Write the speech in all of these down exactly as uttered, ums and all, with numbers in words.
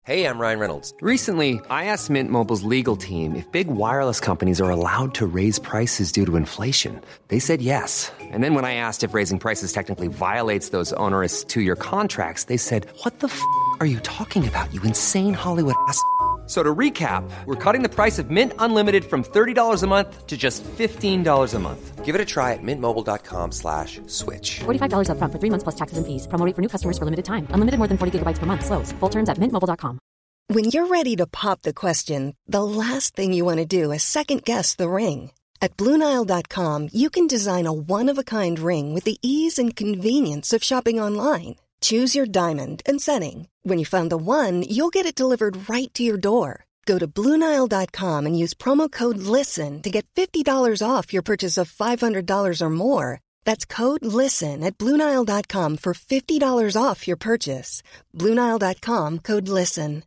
Hey, I'm Ryan Reynolds. Recently, I asked Mint Mobile's legal team if big wireless companies are allowed to raise prices due to inflation. They said yes. And then when I asked if raising prices technically violates those onerous two-year contracts, they said, what the f*** are you talking about, you insane Hollywood ass f- So to recap, we're cutting the price of Mint Unlimited from thirty dollars a month to just fifteen dollars a month. Give it a try at mintmobile.com slash switch. forty-five dollars up front for three months plus taxes and fees. Promo rate for new customers for limited time. Unlimited more than forty gigabytes per month. Slows full terms at mint mobile dot com. When you're ready to pop the question, the last thing you want to do is second-guess the ring. At Blue Nile dot com, you can design a one-of-a-kind ring with the ease and convenience of shopping online. Choose your diamond and setting. When you find the one, you'll get it delivered right to your door. Go to Blue Nile dot com and use promo code LISTEN to get fifty dollars off your purchase of five hundred dollars or more. That's code LISTEN at Blue Nile dot com for fifty dollars off your purchase. Blue Nile dot com, code LISTEN.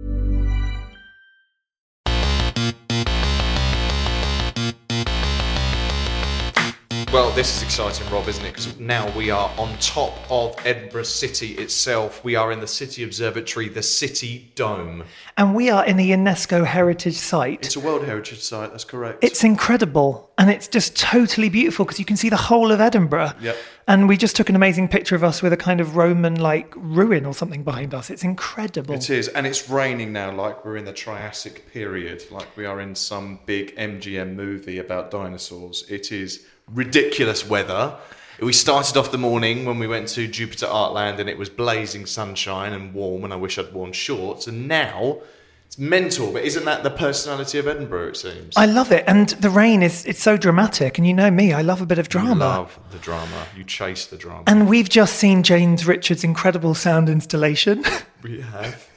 Well, this is exciting, Rob, isn't it? Because now we are on top of Edinburgh City itself. We are in the City Observatory, the City Dome. And we are in a UNESCO heritage site. It's a World Heritage Site, that's correct. It's incredible. And it's just totally beautiful because you can see the whole of Edinburgh. Yep. And we just took an amazing picture of us with a kind of Roman-like ruin or something behind us. It's incredible. It is. And it's raining now like we're in the Triassic period, like we are in some big M G M movie about dinosaurs. It is ridiculous weather. We started off the morning when we went to Jupiter Artland and it was blazing sunshine and warm and I wish I'd worn shorts. And now it's mental, but isn't that the personality of Edinburgh, it seems? I love it. And the rain is it's so dramatic. And you know me, I love a bit of drama. You love the drama. You chase the drama. And we've just seen James Richards' incredible sound installation. We have.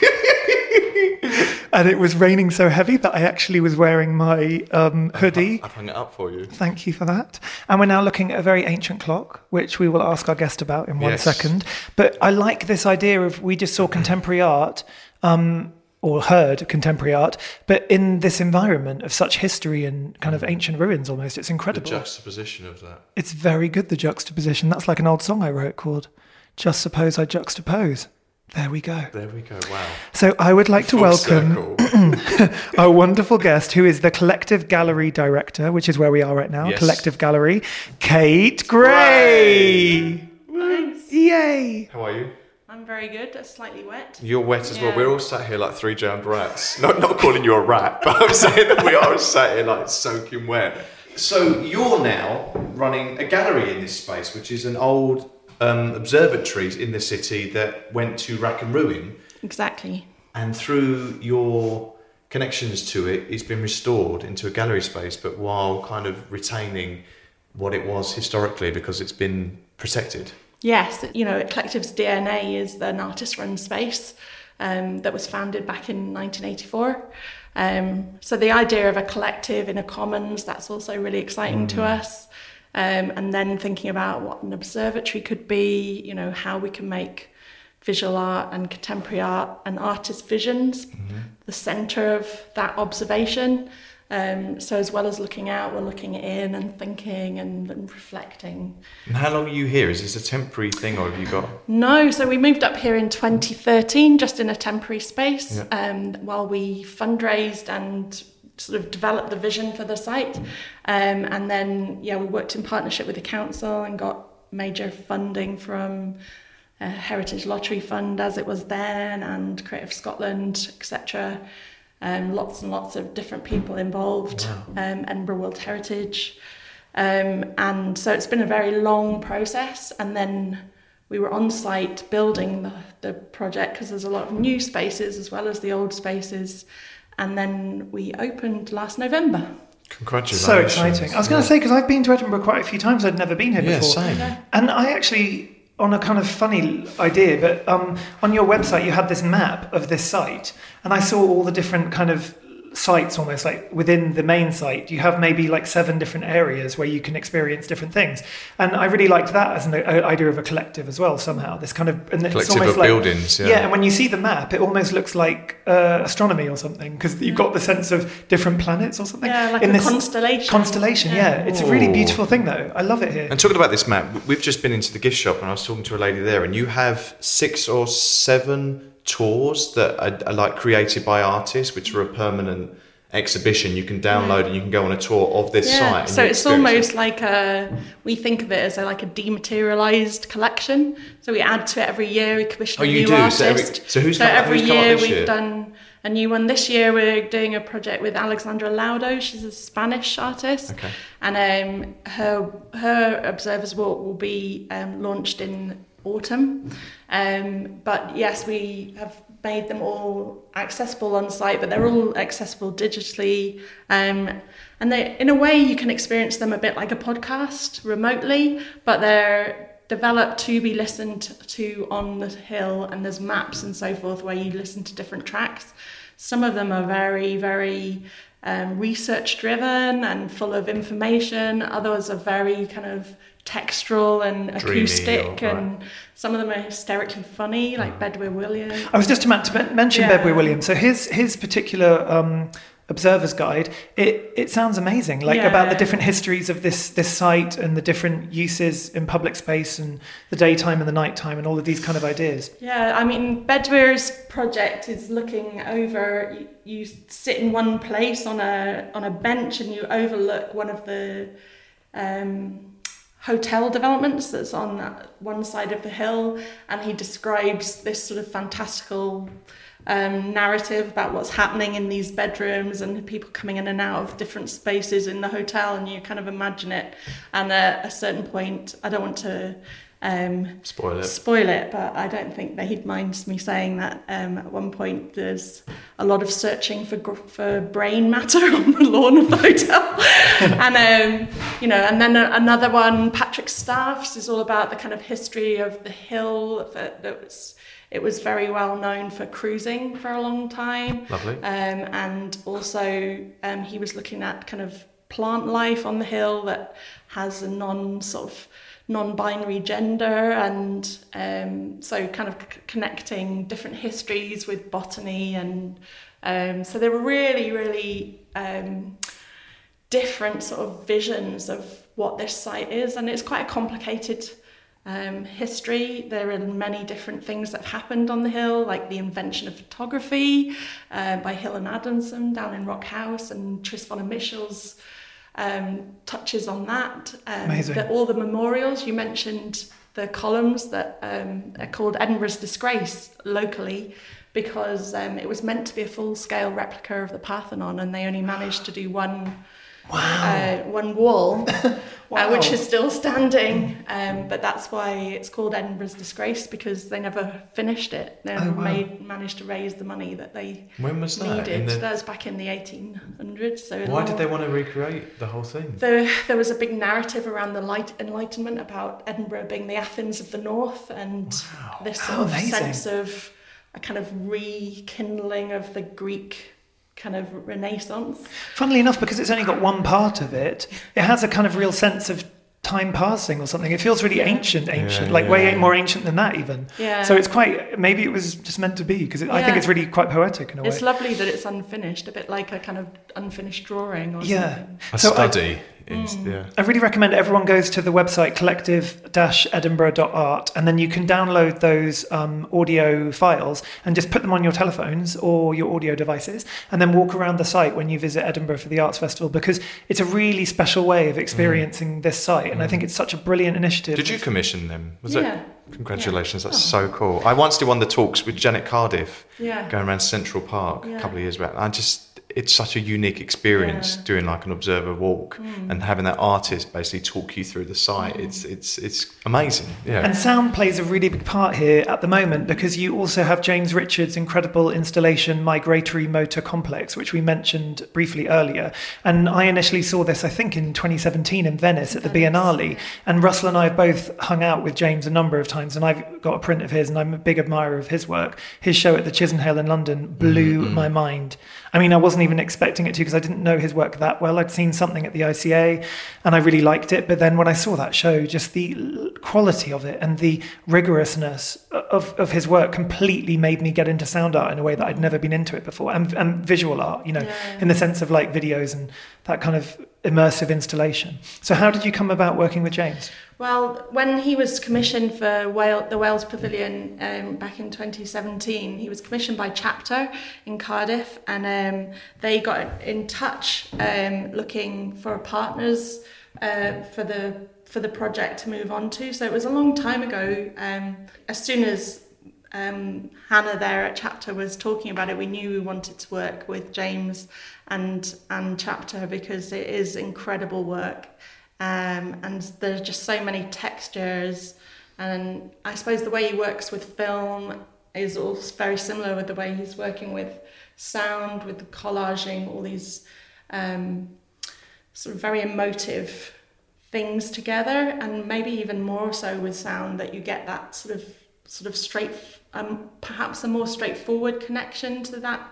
And it was raining so heavy that I actually was wearing my um, hoodie. I've hung it up for you. Thank you for that. And we're now looking at a very ancient clock, which we will ask our guest about in one Yes. second. But I like this idea of we just saw contemporary art, um, or heard contemporary art, but in this environment of such history and kind of ancient ruins almost. It's The incredible. juxtaposition of that. It's very good, the juxtaposition. That's like an old song I wrote called Just Suppose I Juxtapose. There we go. There we go. Wow. So I would like to Full welcome circle. our wonderful guest, who is the Collective Gallery Director, which is where we are right now, Yes. Collective Gallery, Kate Gray. Thanks. Yay. How are you? I'm very good. It's slightly wet. You're wet as well. Yeah. We're all sat here like three drowned rats. Not not calling you a rat, but I'm saying that we are sat here like soaking wet. So you're now running a gallery in this space, which is an old um, observatory in the city that went to rack and ruin. Exactly. And through your connections to it, it's been restored into a gallery space, but while kind of retaining what it was historically because it's been protected. Yes, you know, Collective's D N A is an artist-run space um, that was founded back in nineteen eighty-four. Um, so the idea of a collective in a commons, that's also really exciting mm. to us. Um, and then thinking about what an observatory could be, you know, how we can make visual art and contemporary art and artist visions mm-hmm. the centre of that observation. Um, so as well as looking out, we're looking in and thinking and, and reflecting. And how long are you here? Is this a temporary thing or have you got... No, so we moved up here in twenty thirteen, just in a temporary space, yeah. um, while we fundraised and sort of developed the vision for the site. Um, and then, yeah, we worked in partnership with the council and got major funding from a Heritage Lottery Fund as it was then, and Creative Scotland, et cetera. Um, lots and lots of different people involved, wow. um, Edinburgh World Heritage. Um, and so it's been a very long process. And then we were on site building the, the project because there's a lot of new spaces as well as the old spaces. And then we opened last November. Congratulations. So exciting. I was going to say, because I've been to Edinburgh quite a few times. I'd never been here yeah, before. Same. Okay. And I actually, on a kind of funny idea, but um, on your website you had this map of this site, and I saw all the different kind of sites almost like within the main site. You have maybe like seven different areas where you can experience different things. And I really liked that as an a, idea of a collective as well somehow. This kind of... And it's collective almost of like, buildings, yeah. Yeah, and when you see the map, it almost looks like uh, astronomy or something, because you've got the sense of different planets or something. Yeah, like in a this constellation. Constellation, yeah. yeah. It's a really Ooh. beautiful thing though. I love it here. And talking about this map, we've just been into the gift shop and I was talking to a lady there, and you have six or seven tours that are, are like created by artists, which are a permanent exhibition you can download and you can go on a tour of this yeah. site. And so you it's experience almost it. like a, we think of it as a, like a dematerialized collection. So we add to it every year, we commission Oh, a you new do? artist. So every- so who's come- every who's come up year this we've year? done a new one. This year we're doing a project with Alexandra Laudo. She's a Spanish artist. Okay. And um, her her Observer's Walk will be um, launched in autumn. Um, but yes, we have made them all accessible on site, but they're all accessible digitally. Um, and they, in a way, you can experience them a bit like a podcast remotely, but they're developed to be listened to on the hill, and there's maps and so forth where you listen to different tracks. Some of them are very, very um, research driven and full of information. Others are very kind of textural and Dreamy acoustic, or- and some of them are hysterically funny, like Bedwyr Williams. I was just about to men- mention Yeah. Bedwyr Williams. So his his particular um, observer's guide, it it sounds amazing. Like Yeah. about the different histories of this this site and the different uses in public space and the daytime and the nighttime and all of these kind of ideas. Yeah, I mean, Bedwyr's project is looking over. You, you sit in one place on a on a bench, and you overlook one of the um, hotel developments that's on that one side of the hill, and he describes this sort of fantastical um, narrative about what's happening in these bedrooms and people coming in and out of different spaces in the hotel, and you kind of imagine it. And at a certain point, I don't want to um, Spoil it. spoil it, but I don't think that he'd mind me saying that um, at one point there's a lot of searching for gr- for brain matter on the lawn of the hotel. and um, you know, and then a- another one, Patrick Staff's, is all about the kind of history of the hill. That, that was it was very well known for cruising for a long time. Lovely. Um, and also um, he was looking at kind of plant life on the hill that has a non sort of non-binary gender, and um, so kind of c- connecting different histories with botany, and um, so there were really, really um, different sort of visions of what this site is, and it's quite a complicated um, history. There are many different things that have happened on the hill, like the invention of photography uh, by Hill and Adamson down in Rock House, and Tris von Michel's um, touches on that. Um, Amazing. The, all the memorials, you mentioned the columns that um, are called Edinburgh's Disgrace locally, because um, it was meant to be a full-scale replica of the Parthenon, and they only managed to do one uh, one wall, Wow. uh, which is still standing. Um, but that's why it's called Edinburgh's Disgrace, because they never finished it. They never Oh, wow. made, managed to raise the money that they When was that? needed. In the- That was back in the eighteen hundreds. So Why long- did they want to recreate the whole thing? there, there was a big narrative around the light Enlightenment about Edinburgh being the Athens of the North, and this sort Oh, of amazing. sense of a kind of rekindling of the Greek kind of Renaissance. Funnily enough, because it's only got one part of it, it has a kind of real sense of time passing or something. It feels really ancient, ancient, Yeah, like yeah, way yeah. more ancient than that even. Yeah. So it's quite, maybe it was just meant to be, because I think Yeah. it's really quite poetic in a way. It's lovely that it's unfinished, a bit like a kind of unfinished drawing or Yeah. something. A So I- study. is, yeah. I really recommend everyone goes to the website collective dash edinburgh dot art, and then you can download those um, audio files and just put them on your telephones or your audio devices, and then walk around the site when you visit Edinburgh for the Arts Festival, because it's a really special way of experiencing this site, and I think it's such a brilliant initiative. Did you commission them? Was Yeah. it? Congratulations, Yeah. that's so cool. I once did one of the talks with Janet Cardiff, Yeah. going around Central Park Yeah. a couple of years back. I just, it's such a unique experience Yeah. doing like an observer walk and having that artist basically talk you through the site. It's it's it's amazing. Yeah. And sound plays a really big part here at the moment, because you also have James Richards' incredible installation Migratory Motor Complex, which we mentioned briefly earlier. And I initially saw this, I think, in twenty seventeen in Venice at the Biennale. And Russell and I have both hung out with James a number of times, and I've got a print of his, and I'm a big admirer of his work. His show at the Chisenhale in London blew Mm-hmm. my mind. I mean, I wasn't even expecting it to, because I didn't know his work that well. I'd seen something at the I C A and I really liked it. But then when I saw that show, just the l- quality of it and the rigorousness of, of his work completely made me get into sound art in a way that I'd never been into it before. And, and visual art, you know, Yeah. in the sense of like videos and that kind of immersive installation. So how did you come about working with James? Well, when he was commissioned for Wales, the Wales Pavilion um, back in twenty seventeen, he was commissioned by Chapter in Cardiff, and um, they got in touch um, looking for partners uh, for the for the project to move on to. So it was a long time ago. Um, as soon as um, Hannah there at Chapter was talking about it, we knew we wanted to work with James and and Chapter, because it is incredible work. Um, and there's just so many textures, and I suppose the way he works with film is also very similar with the way he's working with sound, with the collaging, all these um, sort of very emotive things together, and maybe even more so with sound, that you get that sort of sort of straight, um, perhaps a more straightforward connection to that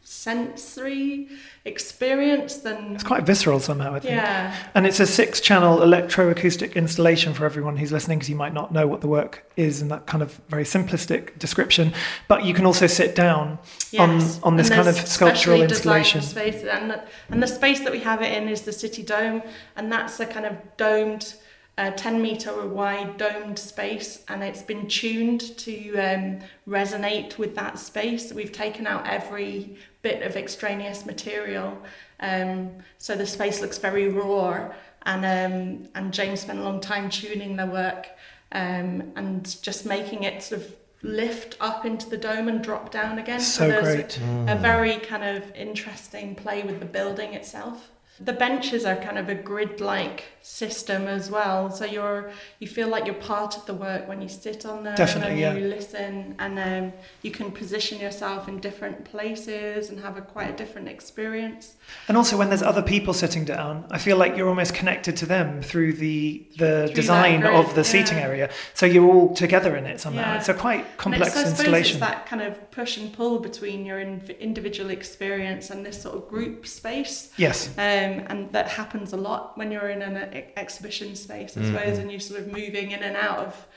sensory experience than... It's quite visceral somehow, I think. Yeah. And it's a six-channel electroacoustic installation for everyone who's listening, because you might not know what the work is in that kind of very simplistic description. But you can also sit down yes. on, on this kind of sculptural installation. Space, and, the, and the space that we have it in is the City Dome, and that's a kind of domed, a ten metre wide domed space, and it's been tuned to um, resonate with that space. We've taken out every bit of extraneous material, um, so the space looks very raw, and um, and James spent a long time tuning the work um, and just making it sort of lift up into the dome and drop down again. So, so there's great. A, a very kind of interesting play with the building itself. The benches are kind of a grid-like system as well, so you're you feel like you're part of the work when you sit on them. Definitely, and yeah. You listen, and um, you can position yourself in different places and have a quite a different experience. And also, when there's other people sitting down, I feel like you're almost connected to them through the the through design grid, of the yeah. seating area. So you're all together in it somehow. Yeah. It's a quite complex and it's, I installation. It's that kind of push and pull between your in- individual experience and this sort of group space. Yes. Um, and that happens a lot when you're in an ex- exhibition space, I suppose, mm-hmm. and you're sort of moving in and out of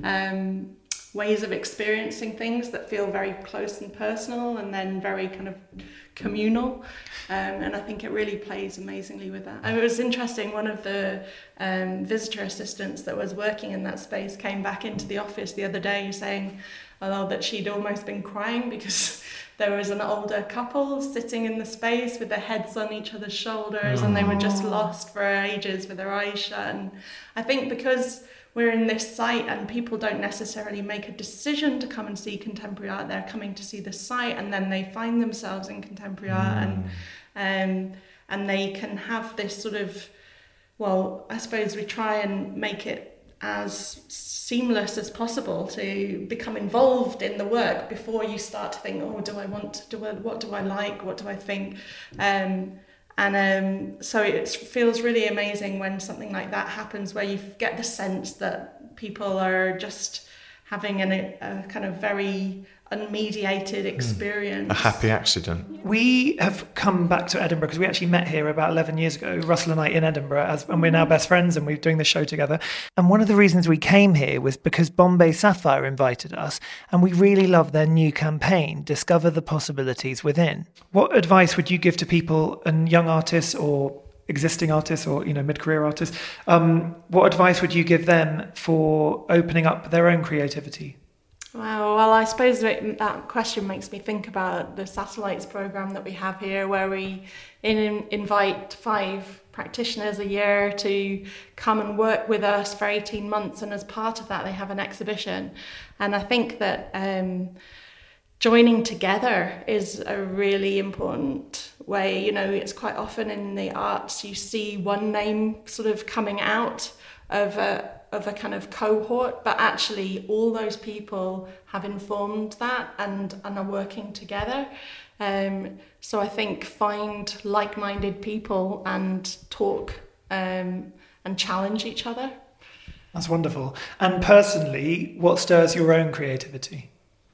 um, ways of experiencing things that feel very close and personal, and then very kind of communal. Um, and I think it really plays amazingly with that. And it was interesting, one of the um, visitor assistants that was working in that space came back into the office the other day saying, although that she'd almost been crying because there was an older couple sitting in the space with their heads on each other's shoulders, and they were just lost for ages with their eyes shut. And I think because we're in this site and people don't necessarily make a decision to come and see contemporary art, they're coming to see the site, and then they find themselves in contemporary mm. art, and um, and they can have this sort of, well, I suppose we try and make it as seamless as possible to become involved in the work before you start to think, oh, do I want, do I, what do I like, what do I think? Um, and um, so it feels really amazing when something like that happens, where you get the sense that people are just having an, a kind of very unmediated experience. A happy accident. We have come back to Edinburgh because we actually met here about eleven years ago, Russell and I, in Edinburgh, as, and we're now best friends, and we're doing the show together. And one of the reasons we came here was because Bombay Sapphire invited us, and we really love their new campaign, Discover the Possibilities Within. What advice would you give to people and young artists or existing artists or, you know, mid-career artists? Um, what advice would you give them for opening up their own creativity? Wow, well, I suppose that question makes me think about the Satellites programme that we have here, where we in, invite five practitioners a year to come and work with us for eighteen months, and as part of that they have an exhibition. And I think that um, joining together is a really important way. You know, it's quite often in the arts you see one name sort of coming out of a of a kind of cohort, but actually all those people have informed that and, and are working together. Um, so I think find like-minded people and talk um, and challenge each other. That's wonderful. And personally, what stirs your own creativity?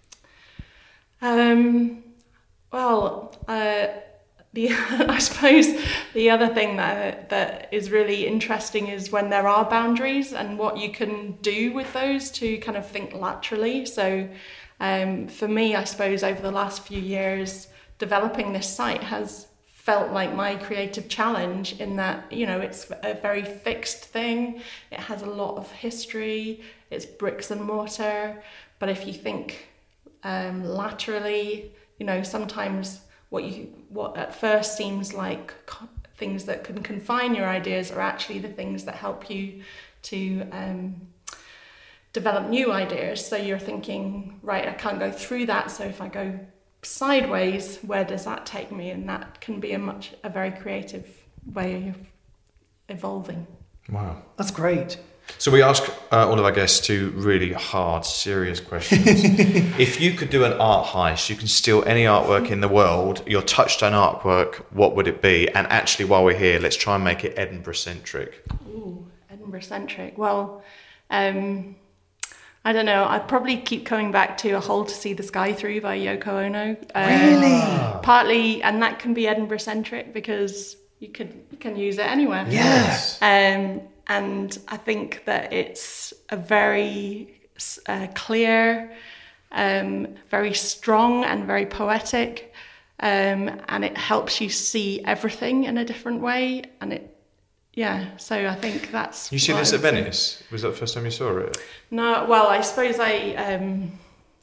Um, well, uh, The, I suppose the other thing that that is really interesting is when there are boundaries and what you can do with those to kind of think laterally. So um, for me, I suppose over the last few years, developing this site has felt like my creative challenge in that, you know, it's a very fixed thing. It has a lot of history. It's bricks and mortar. But if you think um, laterally, you know, sometimes what you what at first seems like co- things that can confine your ideas are actually the things that help you to um, develop new ideas. So you're thinking, right, I can't go through that. So if I go sideways, where does that take me? And that can be a much a very creative way of evolving. Wow, That's great. so we ask uh, all of our guests two really hard, serious questions. If you could do an art heist, you can steal any artwork in the world, your touchstone artwork, what would it be? And actually, while we're here, let's try and make it Edinburgh centric. Ooh, Edinburgh centric. Well, um I don't know. I'd probably keep coming back to A Hole to See the Sky Through by Yoko Ono. Um, Really? Partly, and that can be Edinburgh centric because you could you can use it anywhere. Yes. Um, and I think that it's a very uh, clear, um, very strong, and very poetic, um, and it helps you see everything in a different way. And it, yeah. So I think that's. You see what this I at would say. Venice? Was that the first time you saw it? No, well, I suppose I, um,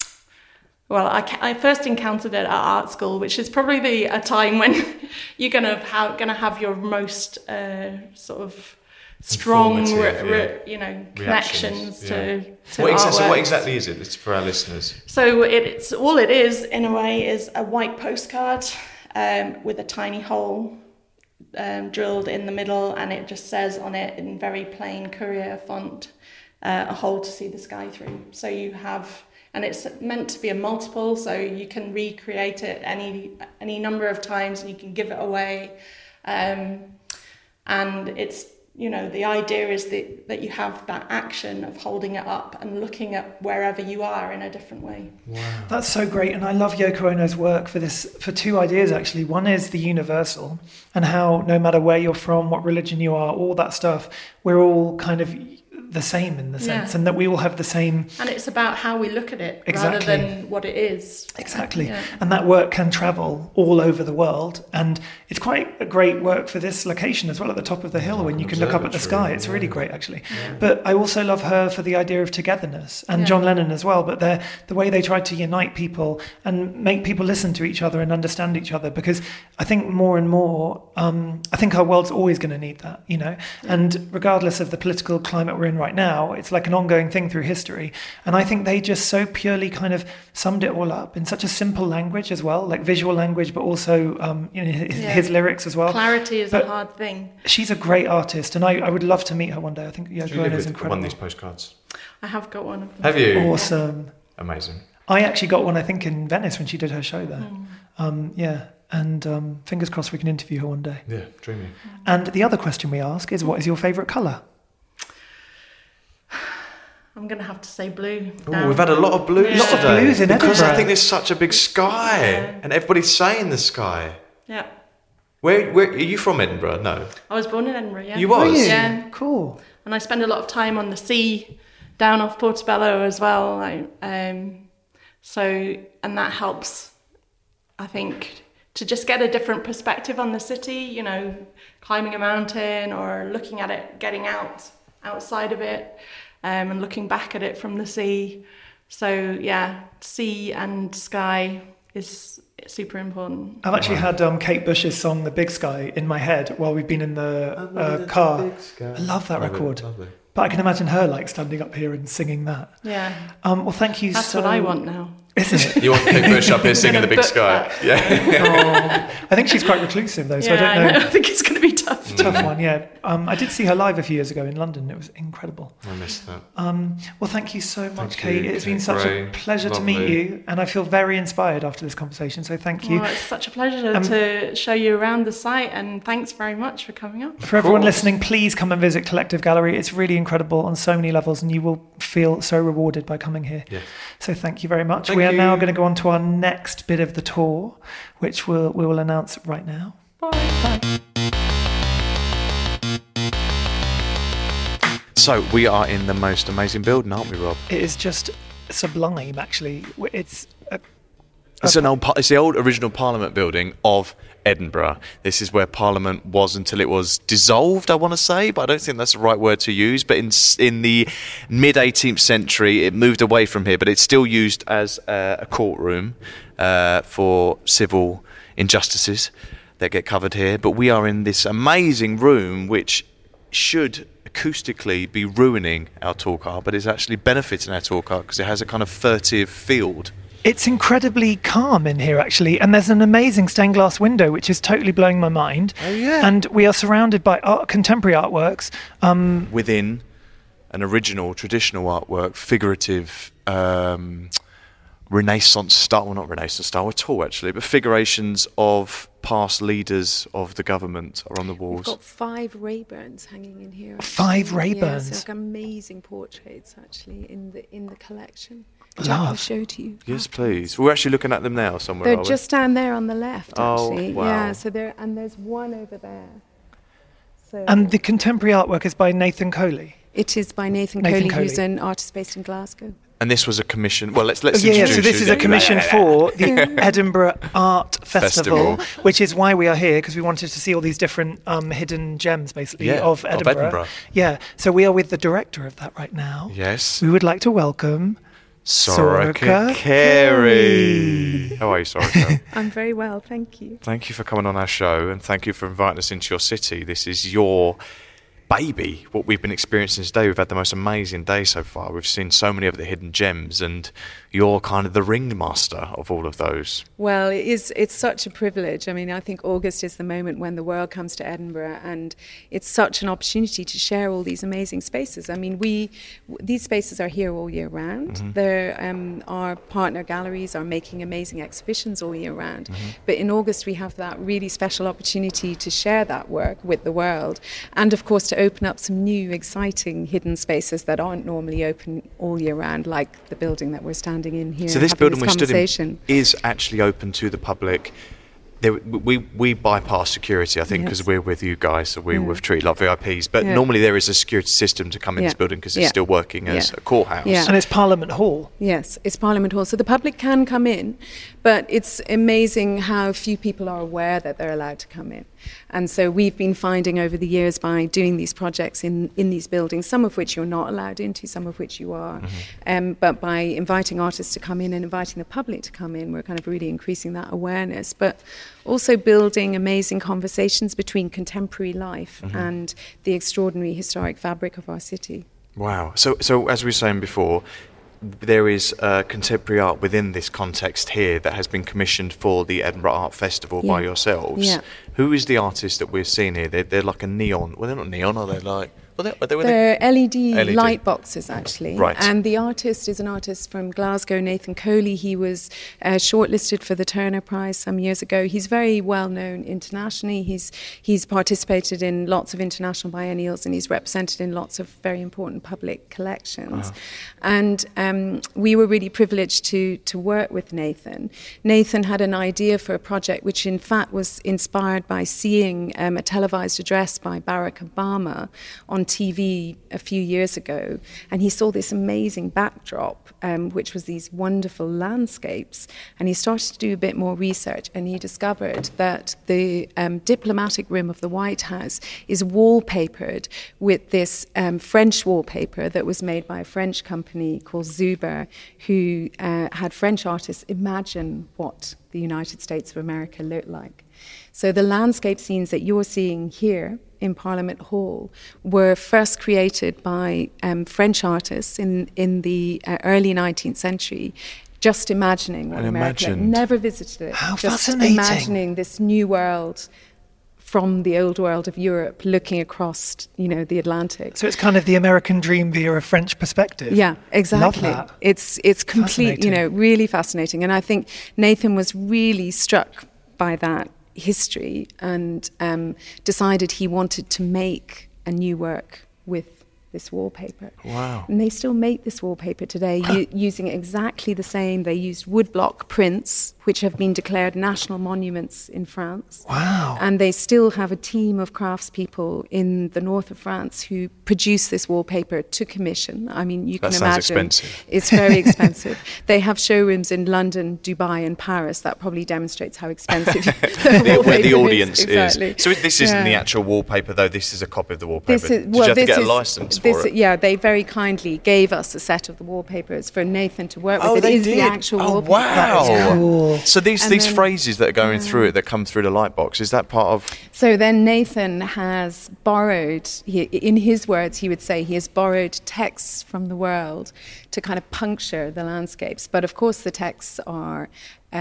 well, I, ca- I first encountered it at art school, which is probably the a time when you're gonna have gonna have your most uh, sort of strong, re- Informative, re- yeah. you know, Reactions, connections yeah. to, to What, exa- so what artworks. exactly is it? It's for our listeners. So it, it's all it is in a way is a white postcard um, with a tiny hole um, drilled in the middle, and it just says on it in very plain courier font, uh, a hole to see the sky through. So you have, and it's meant to be a multiple, so you can recreate it any any number of times, and you can give it away, um, and it's. You know, the idea is that, that you have that action of holding it up and looking at wherever you are in a different way. Wow. That's so great, and I love Yoko Ono's work for this for two ideas actually. One is the universal, and how no matter where you're from, what religion you are, all that stuff, we're all kind of the same in the sense, Yeah. and that we all have the same. And it's about how we look at it Exactly. rather than what it is. Exactly. Yeah. And that work can travel all over the world. And it's quite a great work for this location as well, at the top of the hill, when you can look up at the sky. It's really great, actually. But I also love her for the idea of togetherness, and Yeah. John Lennon as well. But they're, the way they tried to unite people and make people listen to each other and understand each other. Because I think more and more, um, I think our world's always going to need that, you know. And regardless of the political climate we're in right now, it's like an ongoing thing through history. And I think they just so purely kind of summed it all up in such a simple language as well, like visual language, but also um, you know, his, Yeah. his lyrics as well. Clarity is But a hard thing. she's a great artist, and I, I would love to meet her one day. I think Do you Yoko live Ono is with incredible. one of these postcards? I have got one of them. Have you? Awesome. Amazing. I actually got one, I think, in Venice when she did her show there. Mm. Um, yeah, and um, fingers crossed we can interview her one day. Yeah, dreamy. And the other question we ask is, what is your favourite colour? I'm going to have to say blue. Ooh, now. we've had a lot of blues Yeah. Lot of today. blues in because I Edinburgh. think there's such a big sky, Yeah. and everybody's saying the sky. Yeah. Where, where are you from? Edinburgh? No. I was born in Edinburgh, yeah. You was? Are you? Yeah. Cool. And I spend a lot of time on the sea, down off Portobello as well. Like, um, so, and that helps, I think, to just get a different perspective on the city, you know, climbing a mountain or looking at it, getting out outside of it, um, and looking back at it from the sea. So, yeah, sea and sky is super important. I've actually had um, Kate Bush's song "The Big Sky" in my head while we've been in the uh, car. I love that Love it, record. lovely. But I can imagine her like standing up here and singing that. Yeah, Um, well, thank you that's so what I want now. Isn't it? You want Kate Bush up here singing gonna the big book sky? that. Yeah. Oh, I think she's quite reclusive though, so yeah, I don't know. I think it's going to be tough. Tough one, yeah. Um, I did see her live a few years ago in London. It was incredible. I missed that. Um, well, thank you so much, Thank Kate. you, It's been Kate such Gray. a pleasure to meet Lovely. you, and I feel very inspired after this conversation. So thank you. Well, it's such a pleasure Um, to show you around the site, and thanks very much for coming up. For everyone course. listening, please come and visit Collective Gallery. It's really incredible on so many levels, and you will feel so rewarded by coming here. Yes. So thank you very much. Thank we are now you. going to go on to our next bit of the tour, which we'll, we will announce right now. Bye. So we are in the most amazing building, aren't we, Rob? It is just sublime, actually. It's a It's an old. It's the old original Parliament building of Edinburgh. This is where Parliament was until it was dissolved, I want to say, but I don't think that's the right word to use. But in in the mid eighteenth century, it moved away from here, but it's still used as a, a courtroom uh, for civil injustices that get covered here. But we are in this amazing room, which should acoustically be ruining our tour car, but is actually benefiting our tour car because it has a kind of furtive field. It's incredibly calm in here, actually, and there's an amazing stained glass window, which is totally blowing my mind. Oh, yeah. And we are surrounded by art, contemporary artworks. Um, Within an original, traditional artwork, figurative, um, Renaissance style, well, not Renaissance style at all, actually, but figurations of past leaders of the government are on the walls. We've got five Rayburns hanging in here. Actually. Five Rayburns? Yes, like amazing portraits, actually, in the in the collection. Love. Jack will show to you. Yes, please. We're actually looking at them now somewhere. They're are we? just down there on the left, Oh, actually. wow. Yeah, so there, and there's one over there. So and the contemporary artwork is by Nathan Coley. it is by Nathan, Nathan Coley, who's Coley. an artist based in Glasgow. And this was a commission. Well, let's let's Oh, yeah, yeah, introduce so this you is a then. commission for the Edinburgh Art Festival, Festival. which is why we are here, because we wanted to see all these different um, hidden gems, basically, Yeah, of of Edinburgh. Edinburgh. Yeah, so we are with the director of that right now. Yes. We would like to welcome Soraka Soraka Carey. How are you, Soraka? I'm very well, thank you. Thank you for coming on our show, and thank you for inviting us into your city. This is your baby, what we've been experiencing today. We've had the most amazing day so far. We've seen so many of the hidden gems, and you're kind of the ringmaster of all of those. Well, it is, it's such a privilege. I mean, I think August is the moment when the world comes to Edinburgh, and it's such an opportunity to share all these amazing spaces. I mean, we w- these spaces are here all year round. Mm-hmm. They're, um, our partner galleries are making amazing exhibitions all year round. Mm-hmm. But in August, we have that really special opportunity to share that work with the world, and of course to open up some new, exciting hidden spaces that aren't normally open all year round, like the building that we're standing in here. So this having building this we stood in conversation. is actually open to the public. There, we we bypass security, I think, because Yes. we're with you guys, so we, Yeah. we've treated like V I Ps. But Yeah. normally there is a security system to come in Yeah. this building because it's Yeah. still working as Yeah. a courthouse. Yeah. And it's Parliament Hall. Yes, it's Parliament Hall. So the public can come in, but it's amazing how few people are aware that they're allowed to come in. And so we've been finding over the years by doing these projects in, in these buildings, some of which you're not allowed into, some of which you are. Mm-hmm. Um, but by inviting artists to come in and inviting the public to come in, we're kind of really increasing that awareness. But also building amazing conversations between contemporary life Mm-hmm. and the extraordinary historic fabric of our city. Wow. So, so as we were saying before, there is uh, contemporary art within this context here that has been commissioned for the Edinburgh Art Festival by Yeah. yourselves. Yeah. Who is the artist that we're seeing here? They're, they're like a neon. Well, they're not neon, are they? Like, well, they're, they, They're L E D, L E D. light boxes, actually. Right. And the artist is an artist from Glasgow, Nathan Coley. He was uh, shortlisted for the Turner Prize some years ago. He's very well known internationally. He's he's participated in lots of international biennials, and he's represented in lots of very important public collections. Uh-huh. And um, we were really privileged to to work with Nathan. Nathan had an idea for a project which in fact was inspired by seeing um, a televised address by Barack Obama on T V a few years ago, and he saw this amazing backdrop, um, which was these wonderful landscapes, and he started to do a bit more research, and he discovered that the um, diplomatic room of the White House is wallpapered with this um, French wallpaper that was made by a French company called Zuber, who uh, had French artists imagine what the United States of America looked like. So the landscape scenes that you're seeing here in Parliament Hall were first created by um, French artists in, in the uh, early nineteenth century, just imagining what And America imagined. never visited it. How just fascinating. imagining this new world from the old world of Europe looking across, you know, the Atlantic. So it's kind of the American dream via a French perspective. Yeah, exactly. Love that. It's it's complete, you know, Fascinating. really fascinating. And I think Nathan was really struck by that history and um, decided he wanted to make a new work with this wallpaper. Wow. And they still make this wallpaper today u- using exactly the same. They used woodblock prints, which have been declared national monuments in France. Wow. And they still have a team of craftspeople in the north of France who produce this wallpaper to commission. I mean, you That can sounds imagine. expensive. It's very expensive. They have showrooms in London, Dubai, and Paris. That probably demonstrates how expensive the The- where the wallpaper audience Exactly. is. So this isn't Yeah. the actual wallpaper, though. This is a copy of the wallpaper. This is, Did well, you have this to get is, a license this, for it? Yeah, they very kindly gave us a set of the wallpapers for Nathan to work with. Oh, It they is did. the actual oh, wallpaper. wow! That is cool. So these And these then- phrases that are going through it that come through the light box, is that part of? So then Nathan has borrowed, he, in his words, he would say he has borrowed texts from the world to kind of puncture the landscapes. But of course, the texts are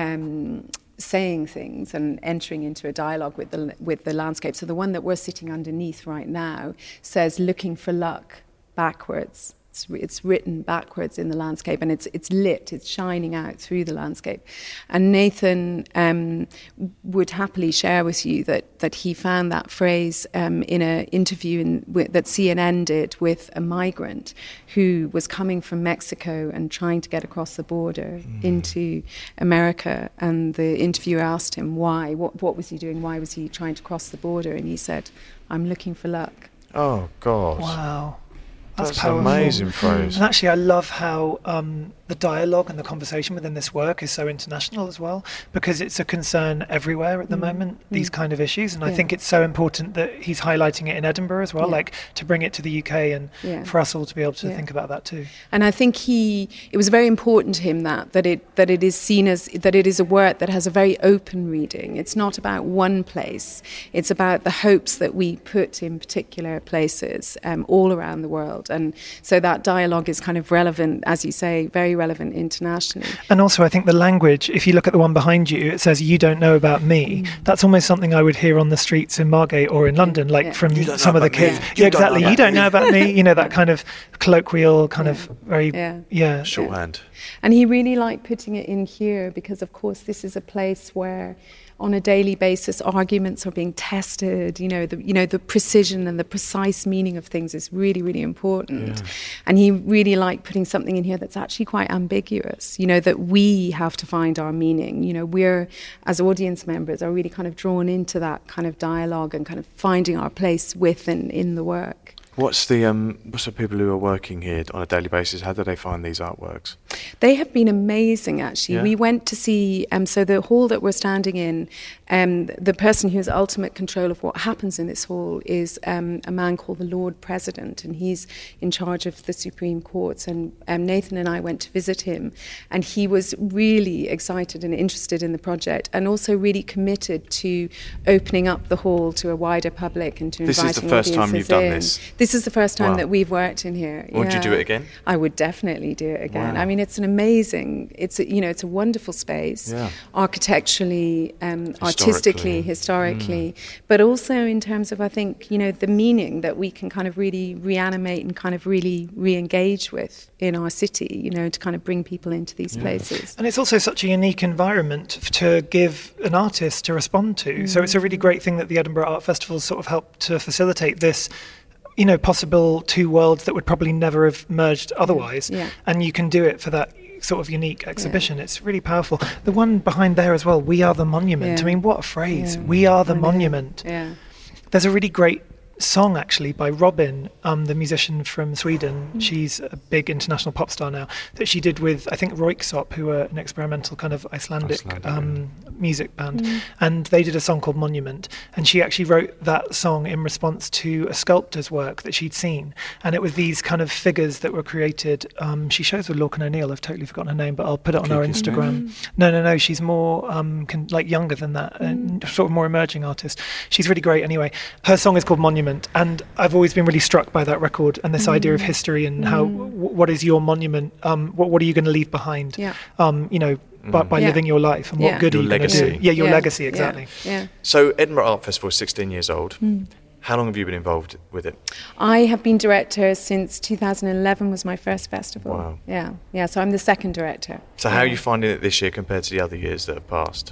um, saying things and entering into a dialogue with the with the landscape. So the one that we're sitting underneath right now says, "Looking for luck backwards." It's, it's written backwards in the landscape, and it's it's lit, it's shining out through the landscape. And Nathan um, would happily share with you that that he found that phrase um, in an interview in, w- that C N N did with a migrant who was coming from Mexico and trying to get across the border mm. into America. And the interviewer asked him why, what, what was he doing, why was he trying to cross the border? And he said, "I'm looking for luck." Oh God! Wow. That's, That's powerful. an amazing phrase. And actually, I love how um, the dialogue and the conversation within this work is so international as well, because it's a concern everywhere at the mm. moment, these mm. kind of issues. And yeah. I think it's so important that he's highlighting it in Edinburgh as well, yeah. like to bring it to the U K and yeah. for us all to be able to yeah. think about that too. And I think he, it was very important to him that that it that it is seen as, that it is a work that has a very open reading. It's not about one place. It's about the hopes that we put in particular places um, all around the world. And so that dialogue is kind of relevant, as you say, very relevant internationally. And also I think the language, if you look at the one behind you, it says, "You don't know about me." Mm. That's almost something I would hear on the streets in Margate or in London, like yeah. from some of the kids. Me. Yeah, yeah exactly. Don't you don't know about me. You know, that kind of colloquial, kind yeah. of very, yeah, yeah. shorthand. And he really liked putting it in here because, of course, this is a place where on a daily basis arguments are being tested. You know, the you know the precision and the precise meaning of things is really, really important. Yeah. And he really liked putting something in here that's actually quite ambiguous, you know, that we have to find our meaning. You know, we're, as audience members, are really kind of drawn into that kind of dialogue and kind of finding our place with and in the work. What's the um, what's the people who are working here on a daily basis? How do they find these artworks? They have been amazing, actually. Yeah. We went to see, um, so the hall that we're standing in, um, the person who has ultimate control of what happens in this hall is um, a man called the Lord President, and he's in charge of the Supreme Courts. And um, Nathan and I went to visit him, and he was really excited and interested in the project, and also really committed to opening up the hall to a wider public and to this inviting This is the first time you've done in. this? This is the first time wow. that we've worked in here. Would yeah. you do it again? I would definitely do it again. Wow. I mean, it's an amazing, it's a, you know, it's a wonderful space, yeah. architecturally, um, artistically, historically, mm. but also in terms of, I think, you know, the meaning that we can kind of really reanimate and kind of really re-engage with in our city, you know, to kind of bring people into these yeah. places. And it's also such a unique environment to give an artist to respond to. Mm. So it's a really great thing that the Edinburgh Art Festival sort of helped to facilitate this, you know, possible two worlds that would probably never have merged otherwise. Yeah. And you can do it for that sort of unique exhibition. Yeah. It's really powerful. The one behind there as well, "We are the monument." Yeah. I mean, what a phrase. Yeah. We are the monument. Yeah. There's a really great song actually by Robin, um, the musician from Sweden. Mm. She's a big international pop star now, that she did with, I think, Röyksopp, who are an experimental kind of Icelandic, Icelandic um, music band. Mm. And they did a song called Monument. And she actually wrote that song in response to a sculptor's work that she'd seen. And it was these kind of figures that were created. Um, she shows with Lorcan O'Neill. I've totally forgotten her name, but I'll put it on our Instagram. Mm. No, no, no. She's more um, can, like younger than that, mm. and sort of more emerging artist. She's really great anyway. Her song is called Monument. And I've always been really struck by that record and this mm. idea of history and mm. how w- what is your monument? Um, what, what are you going to leave behind? Yeah. Um, you know, mm. by, by yeah. living your life, and yeah. what good your are you legacy. going to do? Yeah, your yeah. legacy, exactly. Yeah. yeah. So Edinburgh Art Festival is sixteen years old. Mm. How long have you been involved with it? I have been director since two thousand eleven was my first festival. Wow. Yeah, yeah. So I'm the second director. So how are you finding it this year compared to the other years that have passed?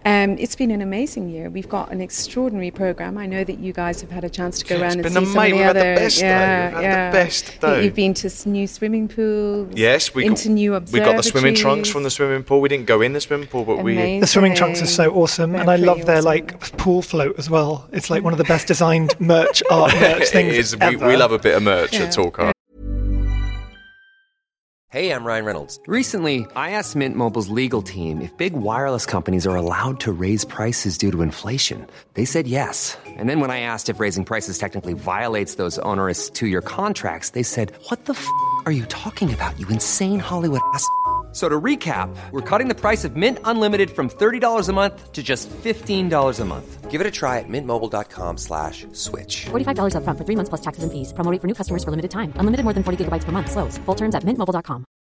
Um, it's been an amazing year. We've got an extraordinary program. I know that you guys have had a chance to go Yeah, around it's and been see some of amazing. the We've had other. the best day. yeah, We've had the yeah. best I think day. You've been to s- new swimming pools. Yes, we into got, new we observatories. got the swimming trunks from the swimming pool. We didn't go in the swimming pool, but Amazing. we. The swimming trunks are so awesome, They're and I love pretty their awesome. like pool float as well. It's like one of the best designed merch art merch It things is. We, ever. we love a bit of merch Yeah. at Talkart. Hey, I'm Ryan Reynolds. Recently, I asked Mint Mobile's legal team if big wireless companies are allowed to raise prices due to inflation. They said yes. And then when I asked if raising prices technically violates those onerous two-year contracts, they said, "What the f*** are you talking about, you insane Hollywood ass?" So to recap, we're cutting the price of Mint Unlimited from thirty dollars a month to just fifteen dollars a month. Give it a try at mintmobile.com slash switch. forty-five dollars up front for three months plus taxes and fees. Promo rate for new customers for limited time. Unlimited more than forty gigabytes per month. Slows full terms at mint mobile dot com.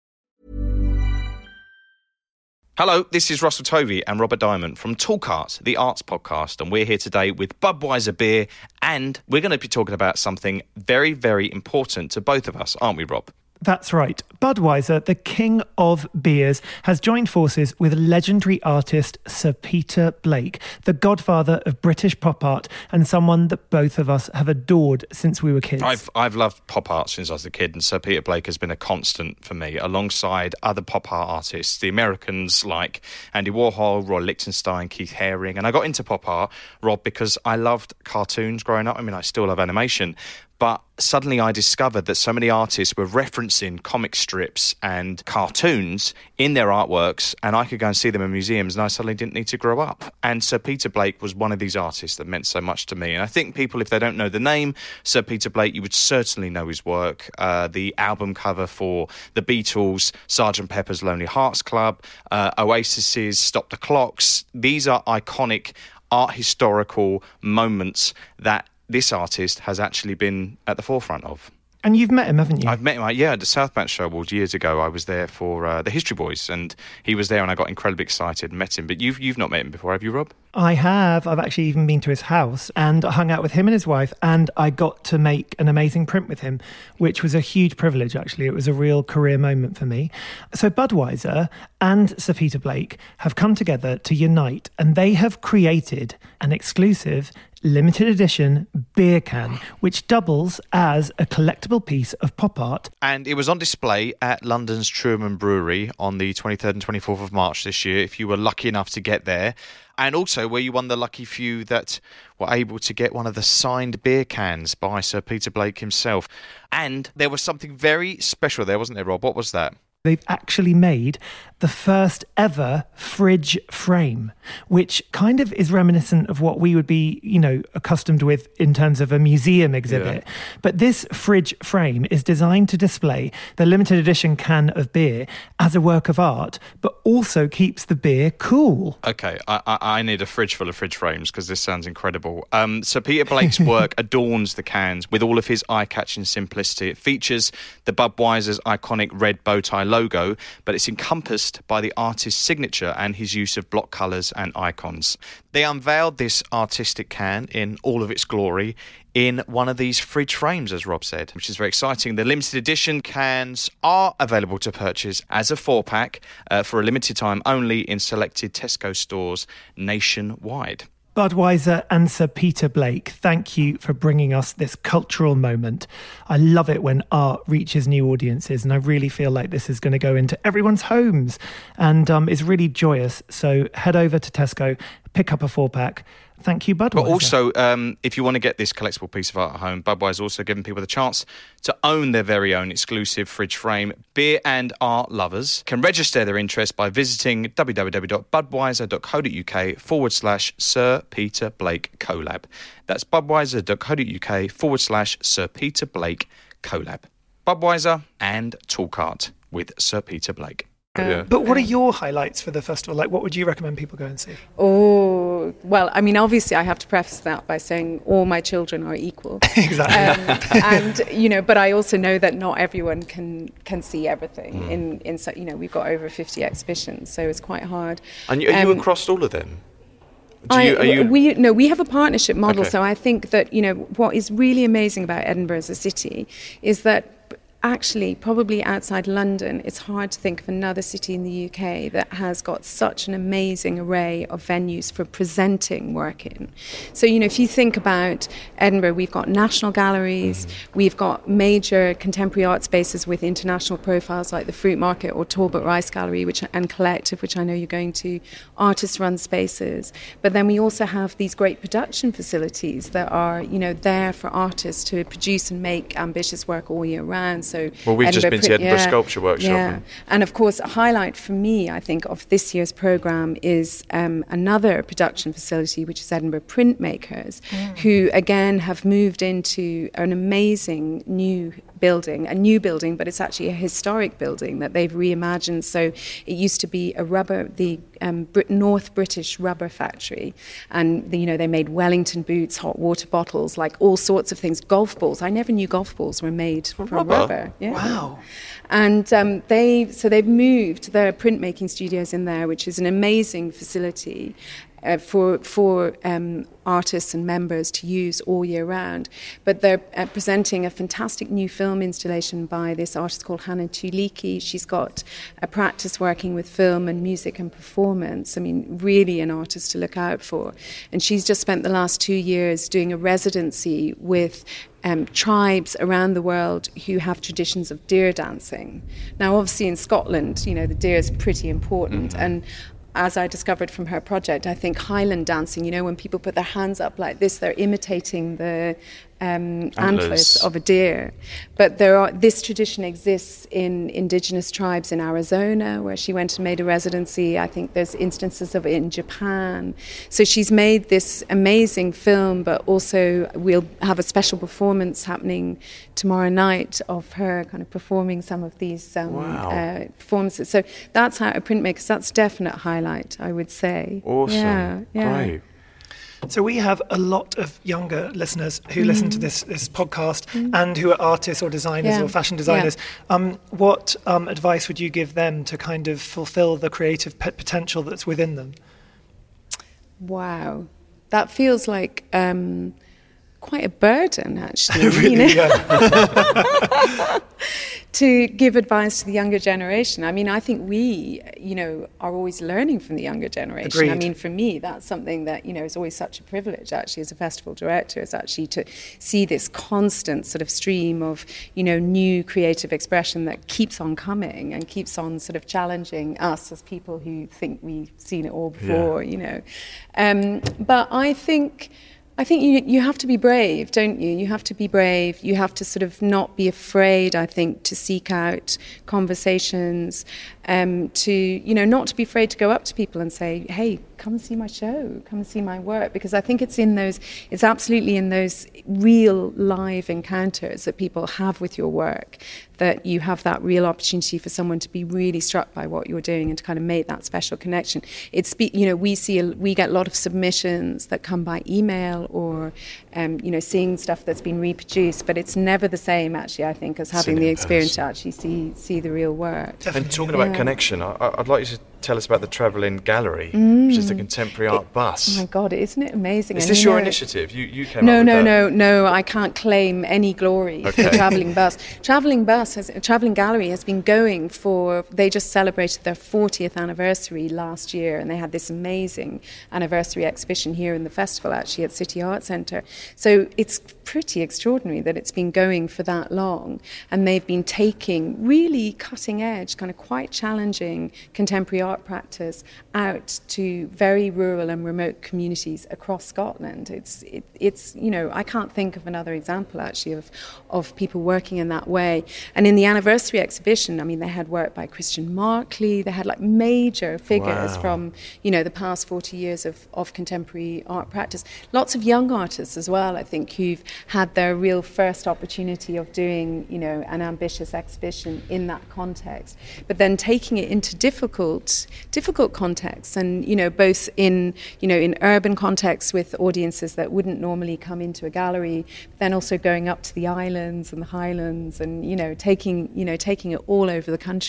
Hello, this is Russell Tovey and Robert Diamond from Talkart, the arts podcast, and we're here today with Budweiser beer, and we're going to be talking about something very, very important to both of us, aren't we, Rob? That's right. Budweiser, the king of beers, has joined forces with legendary artist Sir Peter Blake, the godfather of British pop art and someone that both of us have adored since we were kids. I've I've loved pop art since I was a kid, and Sir Peter Blake has been a constant for me, alongside other pop art artists, the Americans like Andy Warhol, Roy Lichtenstein, Keith Haring. And I got into pop art, Rob, because I loved cartoons growing up. I mean, I still love animation. But suddenly I discovered that so many artists were referencing comic strips and cartoons in their artworks, and I could go and see them in museums, and I suddenly didn't need to grow up. And Sir Peter Blake was one of these artists that meant so much to me. And I think people, if they don't know the name Sir Peter Blake, you would certainly know his work. Uh, the album cover for the Beatles, Sergeant Pepper's Lonely Hearts Club, uh, Oasis's Stop the Clocks. These are iconic art historical moments that this artist has actually been at the forefront of. And you've met him, haven't you? I've met him, yeah, at the South Bank Show Awards years ago. I was there for uh, the History Boys, and he was there, and I got incredibly excited and met him. But you've you've not met him before, have you, Rob? I have. I've actually even been to his house and hung out with him and his wife, and I got to make an amazing print with him, which was a huge privilege, actually. It was a real career moment for me. So Budweiser and Sir Peter Blake have come together to unite, and they have created an exclusive limited edition beer can, which doubles as a collectible piece of pop art. And it was on display at London's Truman Brewery on the twenty-third and twenty-fourth of March this year, if you were lucky enough to get there. And also were you one of the lucky few that were able to get one of the signed beer cans by Sir Peter Blake himself. And there was something very special there, wasn't there, Rob? What was that? They've actually made the first ever fridge frame, which kind of is reminiscent of what we would be, you know, accustomed with in terms of a museum exhibit. Yeah. But this fridge frame is designed to display the limited edition can of beer as a work of art, but also keeps the beer cool. Okay, I, I, I need a fridge full of fridge frames because this sounds incredible. Um, so Peter Blake's work adorns the cans with all of his eye-catching simplicity. It features the Budweiser's iconic red bow tie logo, but it's encompassed by the artist's signature and his use of block colours and icons. They unveiled this artistic can in all of its glory in one of these fridge frames, as Rob said, which is very exciting. The limited edition cans are available to purchase as a four-pack uh, for a limited time only in selected Tesco stores nationwide. Budweiser and Sir Peter Blake, thank you for bringing us this cultural moment. I love it when art reaches new audiences, and I really feel like this is going to go into everyone's homes and um, is really joyous. So head over to Tesco, pick up a four-pack. Thank you, Budweiser. But also, um, if you want to get this collectible piece of art at home, Budweiser also giving people the chance to own their very own exclusive fridge frame. Beer and art lovers can register their interest by visiting www.budweiser.co.uk forward slash Sir Peter Blake collab. That's budweiser.co.uk forward slash Sir Peter Blake collab. Budweiser and Talkart with Sir Peter Blake. Yeah. But what are your highlights for the festival? Like, what would you recommend people go and see? Oh, well, I mean, obviously I have to preface that by saying all my children are equal. Exactly. Um, and, you know, but I also know that not everyone can can see everything. Mm. In, in so, you know, we've got over fifty exhibitions, so it's quite hard. And are you um, across all of them? Do you, I, are you... We no, we have a partnership model. Okay. So I think that, you know, what is really amazing about Edinburgh as a city is that actually, probably outside London, it's hard to think of another city in the U K that has got such an amazing array of venues for presenting work in. So, you know, if you think about Edinburgh, we've got national galleries, mm-hmm. we've got major contemporary art spaces with international profiles like the Fruit Market or Talbot Rice Gallery which and Collective, which I know you're going to, artist-run spaces. But then we also have these great production facilities that are, you know, there for artists to produce and make ambitious work all year round. So well, we've Edinburgh just been to Edinburgh yeah, Sculpture Workshop. Yeah. And, and of course, a highlight for me, I think, of this year's programme is um, another production facility, which is Edinburgh Printmakers, mm. who again have moved into an amazing new building, a new building, but it's actually a historic building that they've reimagined. So it used to be a rubber, the um, Brit- North British rubber factory, and the, you know they made Wellington boots, hot water bottles, like all sorts of things. Golf balls. I never knew golf balls were made from rubber. rubber. Yeah. Wow. And um, they so they've moved their printmaking studios in there, which is an amazing facility. Uh, for for um, artists and members to use all year round. But they're uh, presenting a fantastic new film installation by this artist called Hannah Tuliki. She's got a practice working with film and music and performance. I mean, really an artist to look out for. And she's just spent the last two years doing a residency with Um, tribes around the world who have traditions of deer dancing. Now, obviously in Scotland, you know, the deer is pretty important. Mm-hmm. And as I discovered from her project, I think Highland dancing, you know, when people put their hands up like this, they're imitating the um, antlers of a deer. But there are this tradition exists in indigenous tribes in Arizona, where she went and made a residency. I think there's instances of it in Japan. So she's made this amazing film, but also we'll have a special performance happening tomorrow night of her kind of performing some of these um, wow. uh, performances. So that's how a printmaker, that's a definite highlight, I would say. Awesome. Yeah, yeah. Great. So we have a lot of younger listeners who mm. listen to this, this podcast mm. and who are artists or designers yeah. or fashion designers. Yeah. Um, what um, advice would you give them to kind of fulfill the creative p- potential that's within them? Wow. That feels like um, quite a burden, actually. Really, you know? yeah. To give advice to the younger generation. I mean, I think we, you know, are always learning from the younger generation. Agreed. I mean, for me, that's something that, you know, is always such a privilege, actually, as a festival director, is actually to see this constant sort of stream of, you know, new creative expression that keeps on coming and keeps on sort of challenging us as people who think we've seen it all before, yeah. you know. Um, but I think... I think you you have to be brave, don't you? You have to be brave. You have to sort of not be afraid, I think, to seek out conversations, um, to, you know, not to be afraid to go up to people and say, hey, come and see my show, come and see my work. Because I think it's in those, it's absolutely in those real live encounters that people have with your work that you have that real opportunity for someone to be really struck by what you're doing and to kind of make that special connection. It's, you know, we see, a, we get a lot of submissions that come by email or, um, you know, seeing stuff that's been reproduced, but it's never the same, actually, I think, as having the experience to actually see see the real work. Definitely. And talking about yeah. connection, I, I'd like you to tell us about the Travelling Gallery, mm. which is the contemporary art it, bus. Oh my God, isn't it amazing? Is and this you your know, initiative? You you came no, up with no, that? no, no. I can't claim any glory okay. for Travelling Bus. Travelling Bus, has, Travelling Gallery has been going for. They just celebrated their fortieth anniversary last year, and they had this amazing anniversary exhibition here in the festival, actually at City Art Centre. So it's pretty extraordinary that it's been going for that long, and they've been taking really cutting edge, kind of quite challenging contemporary art practice out to very rural and remote communities across Scotland. It's it, it's you know I can't think of another example actually of of people working in that way. And in the anniversary exhibition, I mean, they had work by Christian Markley. They had like major figures wow. from you know the past forty years of of contemporary art practice. Lots of young artists as well, I think, who've had their real first opportunity of doing you know an ambitious exhibition in that context, but then taking it into difficult difficult contexts, and you know both in you know in urban contexts with audiences that wouldn't normally come into a gallery, but then also going up to the islands and the highlands, and you know taking you know taking it all over the country.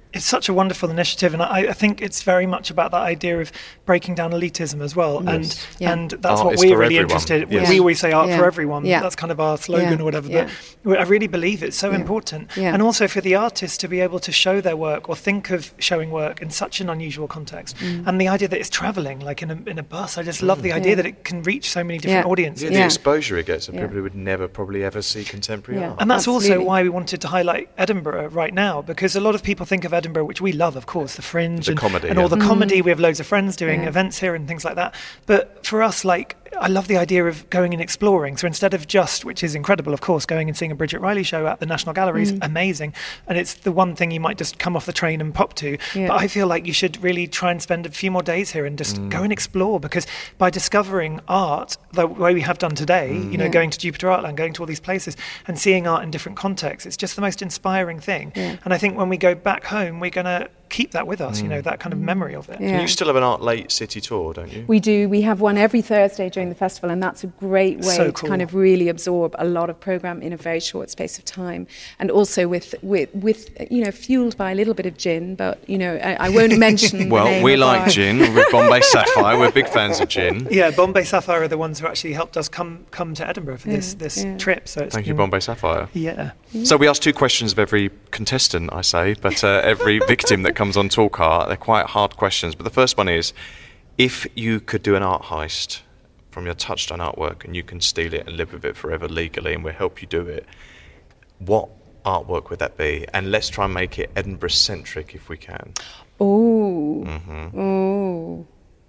It's such a wonderful initiative, and I, I think it's very much about that idea of breaking down elitism as well. Yes. And Yeah. and that's Art what is we're for really everyone. interested. Yes. We always say art Yeah. for everyone. Yeah. That's kind of our slogan Yeah. or whatever. Yeah. But I really believe it's so important, Yeah. and also for the artists to be able to show their work or think of showing work in such an unusual context. Mm. And the idea that it's travelling, like in a in a bus. I just love the idea Yeah. that it can reach so many different Yeah. audiences. Yeah, the Yeah. exposure it gets of Yeah. people who would never probably ever see contemporary Yeah. art. And that's also Absolutely. why we wanted to highlight Edinburgh right now, because a lot of people think of Edinburgh, which we love, of course, the Fringe The and, comedy, and all yeah. the comedy. We have loads of friends doing Yeah. events here and things like that. But for us, like, I love the idea of going and exploring. So instead of just, which is incredible, of course, going and seeing a Bridget Riley show at the National Gallery is amazing. And it's the one thing you might just come off the train and pop to. Yeah. But I feel like you should really try and spend a few more days here and just go and explore, because by discovering art the way we have done today, you know, Yeah. going to Jupiter Artland, going to all these places and seeing art in different contexts, it's just the most inspiring thing. Yeah. And I think when we go back home, we're going to keep that with us, you know, that kind of memory of it. Yeah. You still have an Art Late City tour, don't you? We do. We have one every Thursday during the festival, and that's a great way So to cool. kind of really absorb a lot of program in a very short space of time, and also with with with you know fueled by a little bit of gin. But you know, I, I won't mention. the Well, name we of like our- gin. We're Bombay Sapphire. We're big fans of gin. Yeah, Bombay Sapphire are the ones who actually helped us come come to Edinburgh for this Yeah, this yeah. trip. So it's Thank you, been- Bombay Sapphire. Yeah. So we ask two questions of every contestant, I say, but uh, every victim that comes on Talk Art. They're quite hard questions. But the first one is, if you could do an art heist from your touchstone artwork and you can steal it and live with it forever legally and we'll help you do it, what artwork would that be? And let's try and make it Edinburgh-centric if we can. Oh. Mm-hmm. Oh.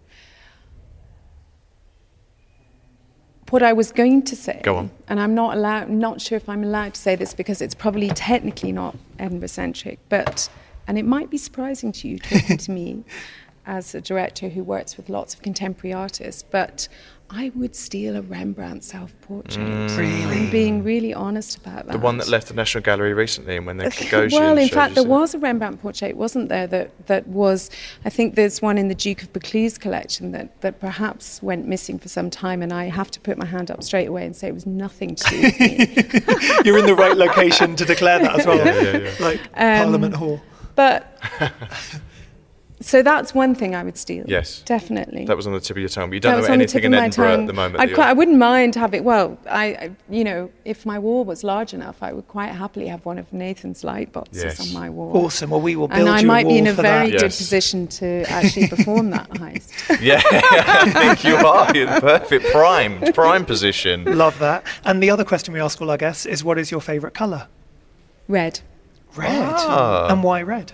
What I was going to say, Go on. and I'm not allowed, not sure if I'm allowed to say this because it's probably technically not Edinburgh-centric, but, and it might be surprising to you talking to me as a director who works with lots of contemporary artists, but I would steal a Rembrandt self-portrait. Really? I'm being really honest about that. The one that left the National Gallery recently and when the Gagosian Well, in showed fact, you there some- was a Rembrandt portrait, wasn't there, that, that was, I think there's one in the Duke of Buccleuch's collection that, that perhaps went missing for some time, and I have to put my hand up straight away and say it was nothing to do with me. You're in the right location to declare that as well. Yeah, yeah, yeah. Like Um, Parliament Hall. But, so that's one thing I would steal. Yes. Definitely. That was on the tip of your tongue, but you That don't was know on the anything tip in of my Edinburgh tongue. at the moment. I'd that quite, I you're- wouldn't mind having, well, I, I, you know, if my wall was large enough, I would quite happily have one of Nathan's light boxes Yes. on my wall. Awesome. Well, we will build And I you might a be in wall a for very that. good Yes. position to actually perform that heist. Yeah, I think you are. You're perfect. Primed. Prime position. Love that. And the other question we ask all our guests is, what is your favourite colour? Red. Red. Ah. And why red?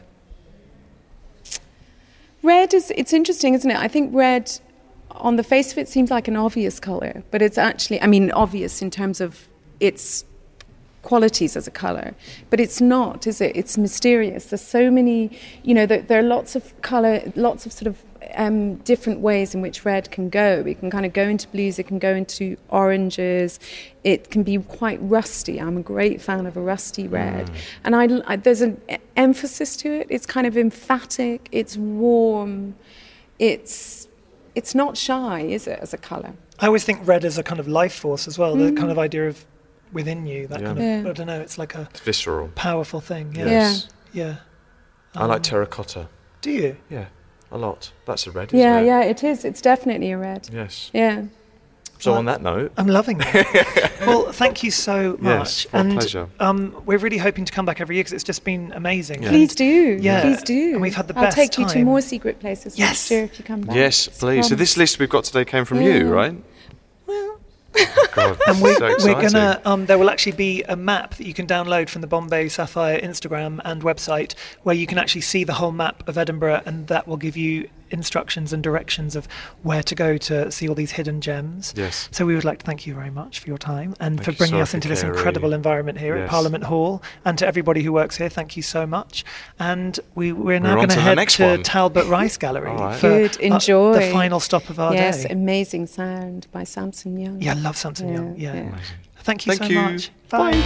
Red is, it's interesting, isn't it? I think red, on the face of it, seems like an obvious colour, but it's actually, I mean, obvious in terms of its qualities as a colour, but it's not, is it? It's mysterious. There's so many, you know, there, there are lots of colour, lots of sort of um, different ways in which red can go. It can kind of go into blues, it can go into oranges, it can be quite rusty. I'm a great fan of a rusty red. And I, I, there's an e- emphasis to it. It's kind of emphatic, it's warm, it's, it's not shy, is it, as a colour? I always think red is a kind of life force as well, the kind of idea of within you, that Yeah. kind of, Yeah. I don't know, it's like a It's visceral. powerful thing. Yeah. Yes. Yeah. I like terracotta. Do you? Yeah, a lot. That's a red, isn't Yeah, it? yeah, it is. It's definitely a red. Yes. Yeah. So on that note, I'm loving it. Well, thank you so much. Yes, my and pleasure. Um, we're really hoping to come back every year because it's just been amazing. Yeah. Please do. Yeah. Please do. And we've had the I'll best take you to time. more secret places Yes. next year if you come back. yes, It's please. So promised. this list we've got today came from Yeah. you, right? Well, God, And we're, so we're exciting. gonna. Um, there will actually be a map that you can download from the Bombay Sapphire Instagram and website, where you can actually see the whole map of Edinburgh, and that will give you instructions and directions of where to go to see all these hidden gems. Yes. So we would like to thank you very much for your time and Thank for you, bringing us Sophie into this Carey. incredible environment here at Yes. Parliament Hall, and to everybody who works here. Thank you so much. And we we're now We're on going to to the head next to one. Talbot Rice Gallery All right. for Good, uh, enjoy. the final stop of our yes, day. amazing sound by Samson Young. Yeah, I love Samson Yeah, Young. Yeah. yeah. Thank you Thank so you. much. Bye.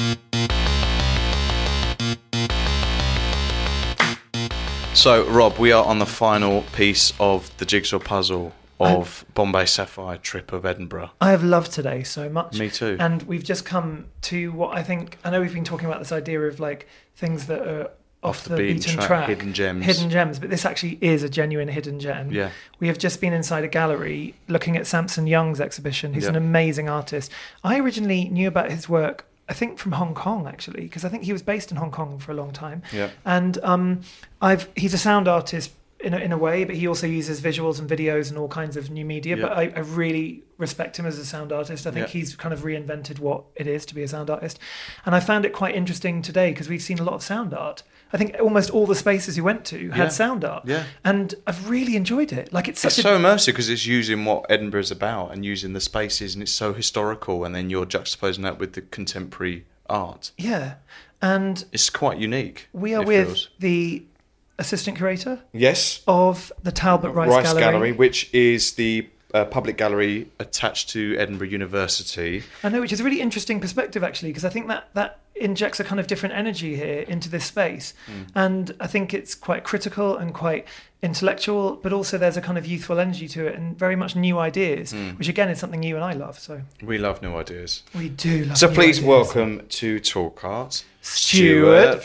So, Rob, we are on the final piece of the jigsaw puzzle of Bombay Sapphire Trip of Edinburgh. I have loved today so much. Me too. And we've just come to what I think, I know we've been talking about this idea of like things that are off, off the, the beaten, beaten track, track, hidden gems. Hidden gems, but this actually is a genuine hidden gem. Yeah. We have just been inside a gallery looking at Samson Young's exhibition, who's yeah. an amazing artist. I originally knew about his work, I think from Hong Kong actually, because I think he was based in Hong Kong for a long time. Yeah. And um, I've he's a sound artist in a, in a way, but he also uses visuals and videos and all kinds of new media. Yeah. But I, I really respect him as a sound artist. I think yeah. he's kind of reinvented what it is to be a sound artist. And I found it quite interesting today because we've seen a lot of sound art. I think almost all the spaces you went to had yeah. sound art. Yeah. And I've really enjoyed it. Like it's such it's a... so immersive because it's using what Edinburgh is about and using the spaces, and it's so historical, and then you're juxtaposing that with the contemporary art. Yeah. And it's quite unique. We are with feels. the assistant curator yes of the Talbot Rice, Rice Gallery. Gallery, which is the uh, public gallery attached to Edinburgh University. I know, which is a really interesting perspective actually, because I think that that injects a kind of different energy here into this space. Mm. And I think it's quite critical and quite intellectual, but also there's a kind of youthful energy to it and very much new ideas, mm. which again is something you and I love. So we love new ideas. We do love so new please ideas. welcome to Talk Art, Stuart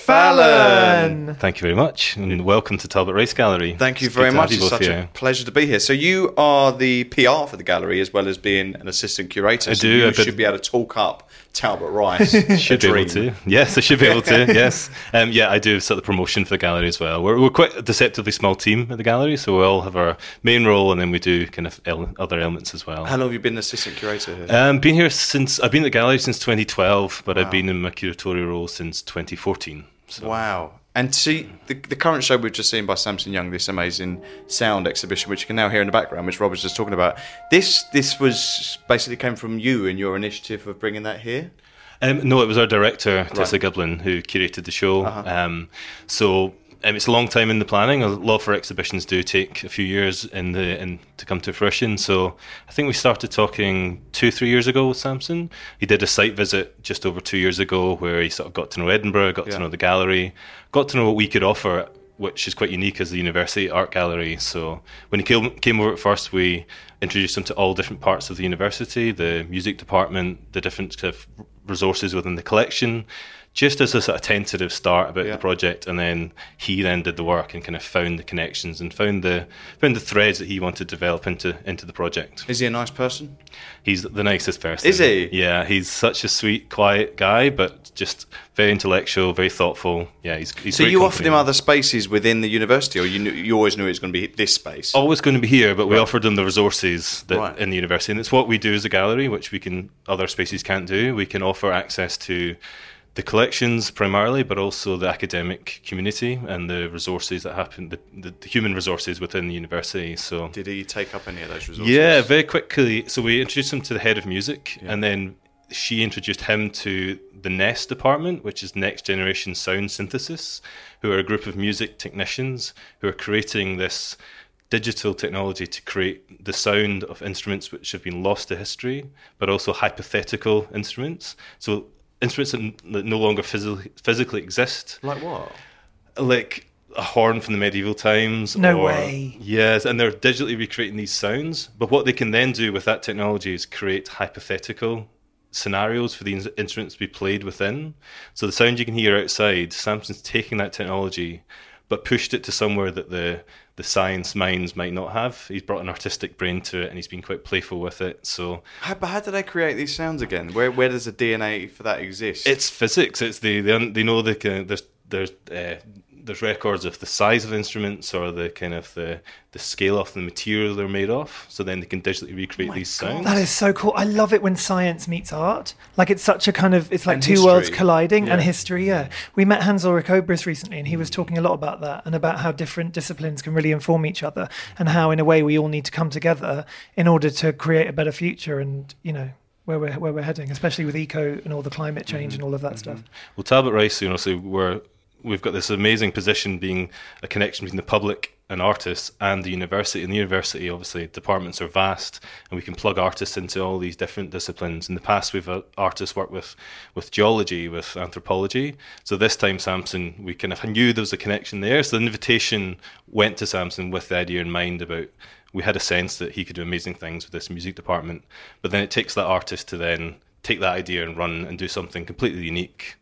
Fallon. Thank you very much, and welcome to Talbot Rice Gallery. Thank you it's very much. You It's such here. a pleasure to be here. So you are the P R for the gallery as well as being an assistant curator. I so do. You I should be able to talk up Talbot Rice. should be able to. Yes, I should be able to. Yes. Um, yeah, I do sort of promotion for the gallery as well. We're we're quite a deceptively small team at the gallery, so we all have our main role, and then we do kind of ele- other elements as well. How long have you been assistant curator here? Um, been here since I've been at the gallery since twenty twelve, but wow. I've been in my curatorial role since twenty fourteen. So. Wow. And see, the, the current show we've just seen by Samson Young, this amazing sound exhibition, which you can now hear in the background, which Rob was just talking about, this this was basically came from you and your initiative of bringing that here? Um, no, it was our director, Tessa Right. Giblin, who curated the show. Uh-huh. Um, so um, it's a long time in the planning. A lot of our exhibitions do take a few years in the in to come to fruition. So I think we started talking two, three years ago with Samson. He did a site visit just over two years ago where he sort of got to know Edinburgh, got Yeah. to know the gallery, got to know what we could offer, which is quite unique as the University Art Gallery. So when he came, came over at first, we introduced him to all different parts of the university, the music department, the different kind of resources within the collection, just as a sort of tentative start about Yeah. the project. And then he then did the work and kind of found the connections and found the found the threads that he wanted to develop into into the project. Is he a nice person? He's the nicest person. Is he? Yeah, he's such a sweet, quiet guy, but just very intellectual, very thoughtful. Yeah, he's, he's So great you company. offered him other spaces within the university, or you knew, you always knew it was going to be this space? Always going to be here, but we Right. offered them the resources that Right. in the university, and it's what we do as a gallery, which we can other spaces can't do. We can offer access to the collections primarily, but also the academic community and the resources that happen, the, the, the human resources within the university. So, Did he take up any of those resources? yeah, very quickly. So we introduced him to the head of music, Yeah. and then she introduced him to the NEST department, which is Next Generation Sound Synthesis, who are a group of music technicians who are creating this digital technology to create the sound of instruments which have been lost to history, but also hypothetical instruments. So instruments that, n- that no longer physically physically exist. Like what? Like a horn from the medieval times. No or, way. Yes, and they're digitally recreating these sounds. But what they can then do with that technology is create hypothetical scenarios for these instruments to be played within. So the sound you can hear outside, Samson's taking that technology, but pushed it to somewhere that the the science minds might not have. He's brought an artistic brain to it, and he's been quite playful with it. So How, but how do they create these sounds again? Where where does the D N A for that exist? it's physics. It's the they, un- they know the kind of, there's there's uh, there's records of the size of instruments or the kind of the the scale of the material they're made of. So then they can digitally recreate these sounds. That is so cool. I love it when science meets art. Like it's such a kind of, it's like And two history. worlds colliding and Yeah. history, yeah. We met Hans Ulrich Obrist recently and he was talking a lot about that and about how different disciplines can really inform each other and how in a way we all need to come together in order to create a better future and, you know, where we're, where we're heading, especially with eco and all the climate change and all of that stuff. Well, Talbot Rice, you know, so we're we've got this amazing position being a connection between the public and artists and the university. And the university, obviously, departments are vast, and we can plug artists into all these different disciplines. In the past, we've had artists work with with geology, with anthropology. So this time, Samson, we kind of knew there was a connection there. So the invitation went to Samson with the idea in mind about. We had a sense that he could do amazing things with this music department, but then it takes that artist to then take that idea and run and do something completely unique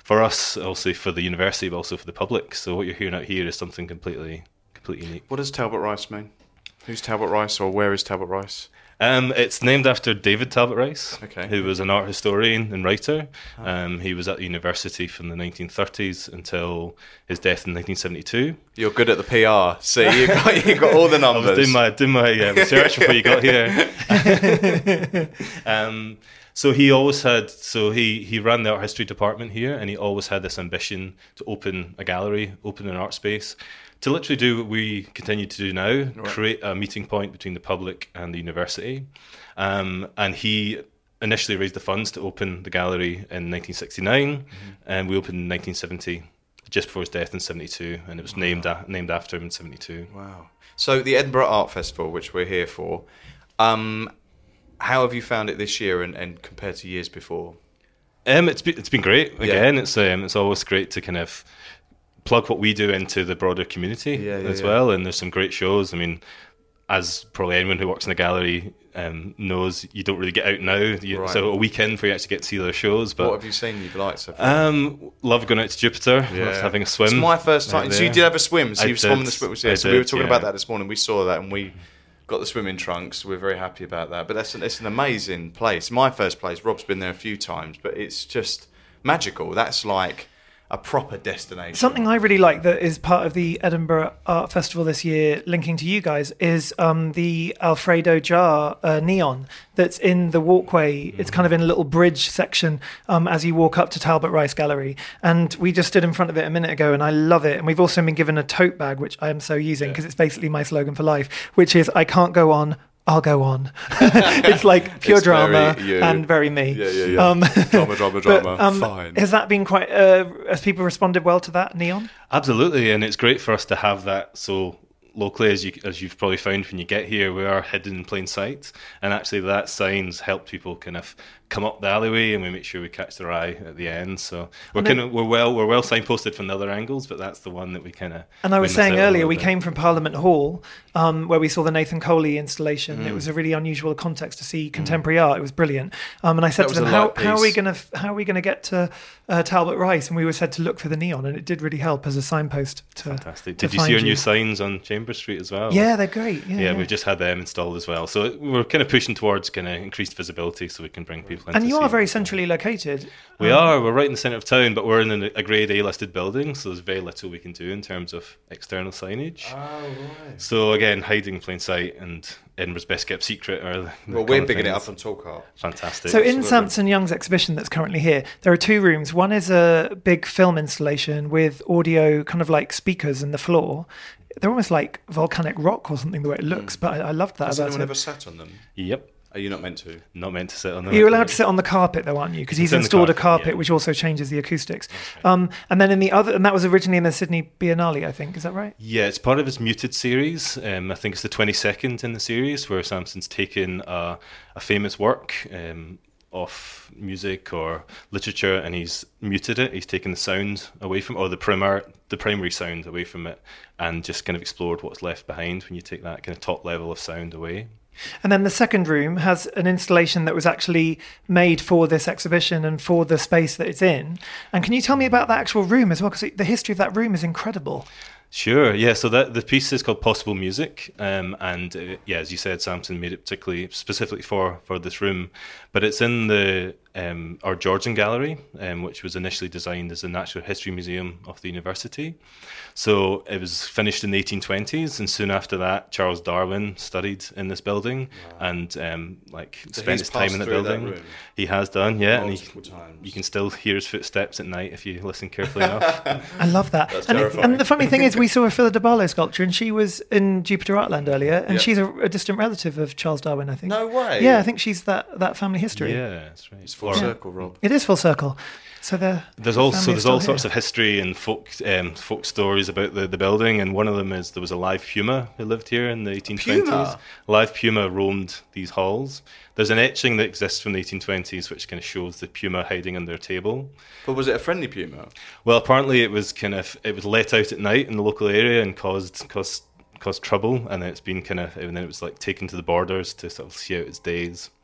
for us, also for the university, but also for the public. So what you're hearing out here is something completely, completely unique. What does Talbot Rice mean? Who's Talbot Rice, or where is Talbot Rice? Um, it's named after David Talbot Rice, okay. who was an art historian and writer. Um, he was at the university from the nineteen thirties until his death in nineteen seventy-two. You're good at the P R. See, you got you got all the numbers. I was doing my doing my uh, research before you got here. um, so he always had. So he he ran the art history department here, and he always had this ambition to open a gallery, open an art space, to literally do what we continue to do now, right. create a meeting point between the public and the university. Um, and he initially raised the funds to open the gallery in nineteen sixty-nine, mm-hmm. and we opened in nineteen seventy, just before his death in seventy-two, and it was wow. named a- named after him in seventy-two. Wow. So the Edinburgh Art Festival, which we're here for, um, how have you found it this year and, and compared to years before? Um, it's been, it's been great. Again, yeah. it's um, it's always great to kind of plug what we do into the broader community yeah, yeah, as yeah. well, and there's some great shows. I mean, as probably anyone who works in a gallery um, knows, you don't really get out now. You, right. So a weekend for you actually get to see those shows. But what have you seen you've liked so far? Um, love going out to Jupiter. Yeah. Love having a swim. It's my first time. So you did have a swim. So I you've swum in did. the swim. I Yeah. So did, we were talking yeah. about that this morning. We saw that and we got the swimming trunks. We're very happy about that. But that's an, it's an amazing place. My first place. Rob's been there a few times, but it's just magical. That's like a proper destination. Something I really like that is part of the Edinburgh Art Festival this year, linking to you guys, is um, the Alfredo jar uh, neon that's in the walkway. Mm. It's kind of in a little bridge section um, as you walk up to Talbot Rice Gallery. And we just stood in front of it a minute ago, and I love it. And we've also been given a tote bag, which I am so using because yeah. it's basically my slogan for life, which is I can't go on, I'll go on. It's like pure it's drama very and very me. Yeah, yeah, yeah. Um, drama, drama, drama. But, um, Fine. Has that been quite? Uh, has people responded well to that neon? Absolutely, and it's great for us to have that so locally, as you as you've probably found when you get here, we are hidden in plain sight, and actually that signs help people kind of come up the alleyway, and we make sure we catch their eye at the end. So we're kind of we're well we're well signposted from the other angles, but that's the one that we kind of. And I was saying earlier, we came from Parliament Hall, um, where we saw the Nathan Coley installation. Mm. It was a really unusual context to see contemporary mm. art. It was brilliant. Um, and I said that to them, how, how are we going to how are we going to get to uh, Talbot Rice? And we were said to look for the neon, and it did really help as a signpost. To, Fantastic. To did you see our you. new signs on Chambers Street as well? Yeah, they're great. Yeah, yeah, yeah. we've just had them installed as well. So we're kind of pushing towards kind of increased visibility, so we can bring people in. And to you see are very it. centrally located. We um, are. We're right in the centre of town, but we're in a Grade A listed building, so there's very little we can do in terms of external signage. Oh, right. So again, hiding in plain sight and Edinburgh's best kept secret are the Well, we're bigging it up on Talk Art. Fantastic. So in Samson Young's exhibition that's currently here, there are two rooms. One is a big film installation with audio, kind of like speakers in the floor. They're almost like volcanic rock or something the way it looks, mm. but I, I loved that. Has about anyone it. ever sat on them? Yep. Are you not meant to? Not meant to sit on them. You're allowed to sit on the carpet, though, aren't you? Because he's It's in the installed a carpet, carpet, yeah. which also changes the acoustics. Right. Um, and then in the other, and that was originally in the Sydney Biennale, I think. Is that right? Yeah, it's part of his Muted series. Um, I think it's the twenty-second in the series where Samson's taken a, a famous work um, of music or literature and he's muted it. He's taken the sound away from, or the primar, the primary sound away from it, and just kind of explored what's left behind when you take that kind of top level of sound away. And then the second room has an installation that was actually made for this exhibition and for the space that it's in. And can you tell me about that actual room as well? Because the history of that room is incredible. Sure, yeah. So that the piece is called Possible Music, um, and uh, yeah, as you said, Samson made it particularly specifically for, for this room. But it's in the um, our Georgian Gallery, um, which was initially designed as a natural history museum of the university. So it was finished in the eighteen twenties, and soon after that, Charles Darwin studied in this building wow. and um, like so spent his time in the building. That he has done, yeah, multiple and he, times. you can still hear his footsteps at night if you listen carefully enough. I love that. That's and, it, terrifying. and the funny thing is, we saw a Phila de Barlow sculpture, and she was in Jupiter Artland earlier, and Yep. she's a, a distant relative of Charles Darwin, I think. No way. Yeah, I think she's that, that family history. Yeah, that's right. It's full Or- circle, Rob. It is full circle. So the There's the also family is there's still all here. sorts of history and folk um, folk stories about the, the building, and one of them is there was a live puma who lived here in the eighteen twenties. Puma? Live puma roamed these halls. There's an etching that exists from the eighteen twenties which kind of shows the puma hiding under a table. But was it a friendly puma? Well, apparently it was kind of it was let out at night in the local area and caused caused caused trouble, and then it's been kind of and then it was like taken to the borders to sort of see out its days.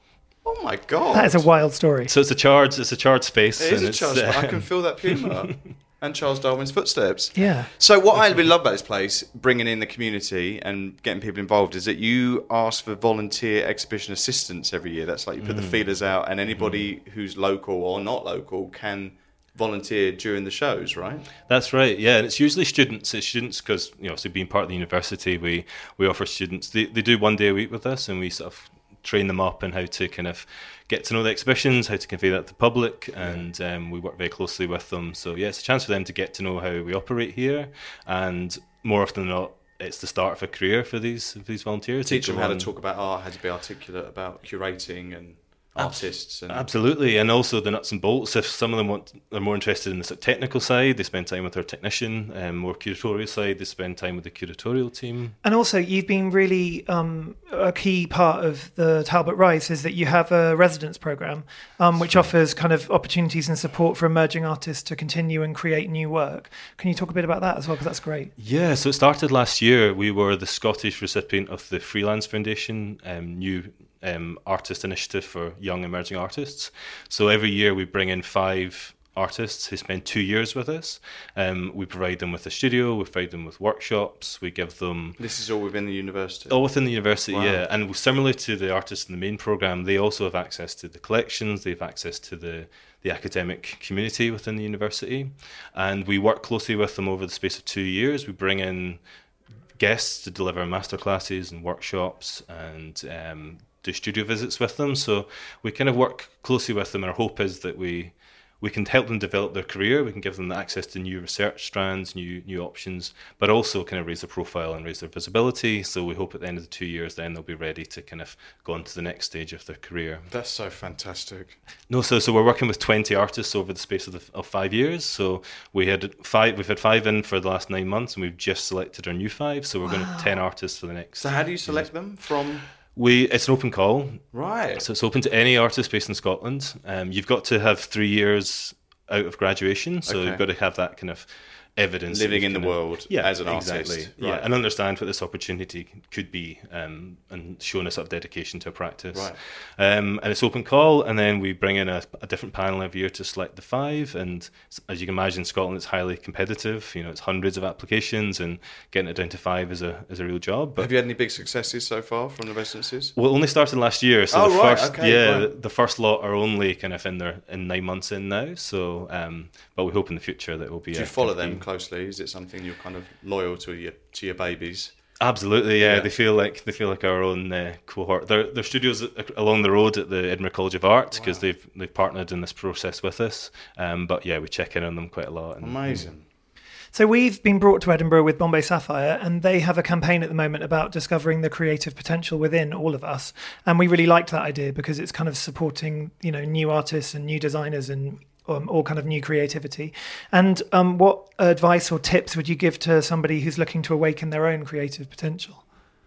Oh my God. That is a wild story. So it's a charred, it's a charred space. It is and a it's, Charles. uh, I can feel that puma and Charles Darwin's footsteps. Yeah. So what I really love about this place, bringing in the community and getting people involved, is that you ask for volunteer exhibition assistants every year. That's like you put the feelers out, and anybody who's local or not local can volunteer during the shows, right? That's right, yeah, and it's usually students. It's students because, you know, so being part of the university, we we offer students. They they do one day a week with us, and we sort of train them up in how to kind of get to know the exhibitions, how to convey that to the public, and um, we work very closely with them. So yeah, it's a chance for them to get to know how we operate here, and more often than not, it's the start of a career for these for these volunteers. Teach They them go how to on- talk about art, how to be articulate about curating and artists. And Absolutely, and also the nuts and bolts. If some of them want, are more interested in the sort of technical side, they spend time with our technician. Um, more curatorial side, they spend time with the curatorial team. And also, you've been really um, a key part of the Talbot Rise is that you have a residence program, um, which offers kind of opportunities and support for emerging artists to continue and create new work. Can you talk a bit about that as well? Because that's great. Yeah, so it started last year. We were the Scottish recipient of the Freelance Foundation um, new um, artist initiative for young emerging artists. So every year we bring in five artists who spend two years with us. Um, we provide them with a studio, we provide them with workshops, we give them... This is all within the university? All within the university, Wow. yeah. And similar to the artists in the main programme, they also have access to the collections, they have access to the, the academic community within the university. And we work closely with them over the space of two years. We bring in guests to deliver masterclasses and workshops and um, do studio visits with them. So we kind of work closely with them, and our hope is that we we can help them develop their career, we can give them the access to new research strands, new new options, but also kind of raise their profile and raise their visibility. So we hope at the end of the two years then they'll be ready to kind of go on to the next stage of their career. That's so fantastic. No, so so we're working with twenty artists over the space of, the, of five years. So we had five, we've had five in for the last nine months, and we've just selected our new five. So we're going to have ten artists for the next. So how do you select them from? We it's an open call, right? So it's open to any artist based in Scotland. Um, you've got to have three years out of graduation, so Okay. you've got to have that kind of evidence that Living you've in the kind of- world yeah, as an exactly. artist. Yeah, Right. and understand what this opportunity could be, um, and showing a sort of dedication to a practice. Right. Um, and it's open call, and then we bring in a, a different panel every year to select the five. And as you can imagine, Scotland is highly competitive. You know, it's hundreds of applications, and getting it down to five is a is a real job. But Have you had any big successes so far from the residencies? well, it only started last year, so Oh, the right, first, okay, yeah, right. the, the first lot are only kind of in their in nine months in now. So, um, but we hope in the future that it will be. Do a you follow kind of them closely? Is it something you're kind of loyal to your to your babies? Absolutely, yeah. Yeah. They feel like they feel like our own uh, cohort. Their their studios along the road at the Edinburgh College of Art because they've they've partnered in this process with us. Um, but yeah, we check in on them quite a lot. And, Amazing. So we've been brought to Edinburgh with Bombay Sapphire, and they have a campaign at the moment about discovering the creative potential within all of us. And we really liked that idea because it's kind of supporting, you know, new artists and new designers and um, all kind of new creativity. And um, what advice or tips would you give to somebody who's looking to awaken their own creative potential?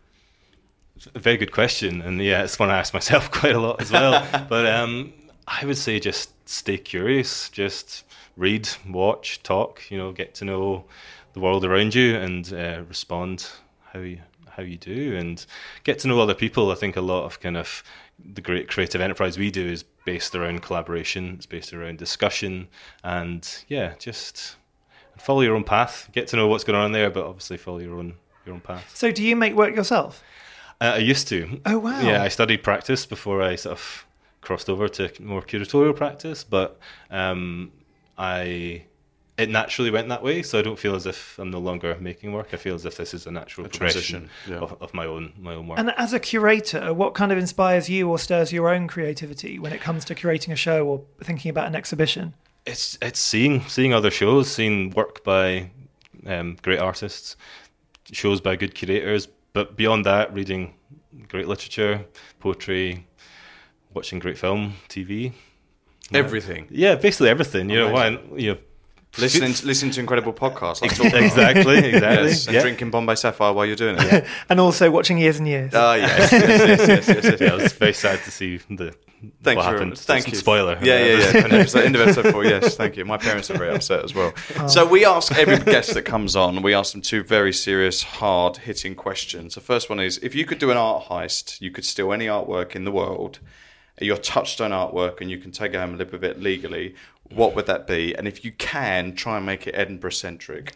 A very good question, and yeah, it's one I ask myself quite a lot as well. But um, I would say just stay curious, just read, watch, talk. You know, get to know the world around you, and uh, respond how you how you do, and get to know other people. I think a lot of kind of the great creative enterprise we do is based around collaboration. It's based around discussion, and yeah, just follow your own path. Get to know what's going on there, but obviously follow your own your own path. So do you make work yourself? Uh, I used to. Oh, wow. Yeah, I studied practice before I sort of crossed over to more curatorial practice, but um, I it naturally went that way, so I don't feel as if I'm no longer making work. I feel as if this is a natural A progression transition, yeah. of, of my own my own work. And as a curator, what kind of inspires you or stirs your own creativity when it comes to curating a show or thinking about an exhibition? It's it's seeing seeing other shows, seeing work by um, great artists, shows by good curators, but beyond that, reading great literature, poetry, watching great film, T V, Everything. Yeah, basically everything. You know, Amazing. why you know, Listening to, listening to incredible podcasts. Like talking about. exactly, exactly. Yes, and yeah. drinking Bombay Sapphire while you're doing it. And also watching Years and Years. Ah, yes, yes, yes, yes, yes, yes. Yeah, I was very sad to see the Thank what you. happened. Thank you. Spoiler. Yeah, yeah, yeah. End of episode, end of episode four. Yes, thank you. My parents are very upset as well. Oh. So we ask every guest that comes on, we ask them two very serious, hard-hitting questions. The first one is, if you could do an art heist, you could steal any artwork in the world, your touchstone artwork and you can take it home and live with it legally, what would that be? And if you can, try and make it Edinburgh-centric.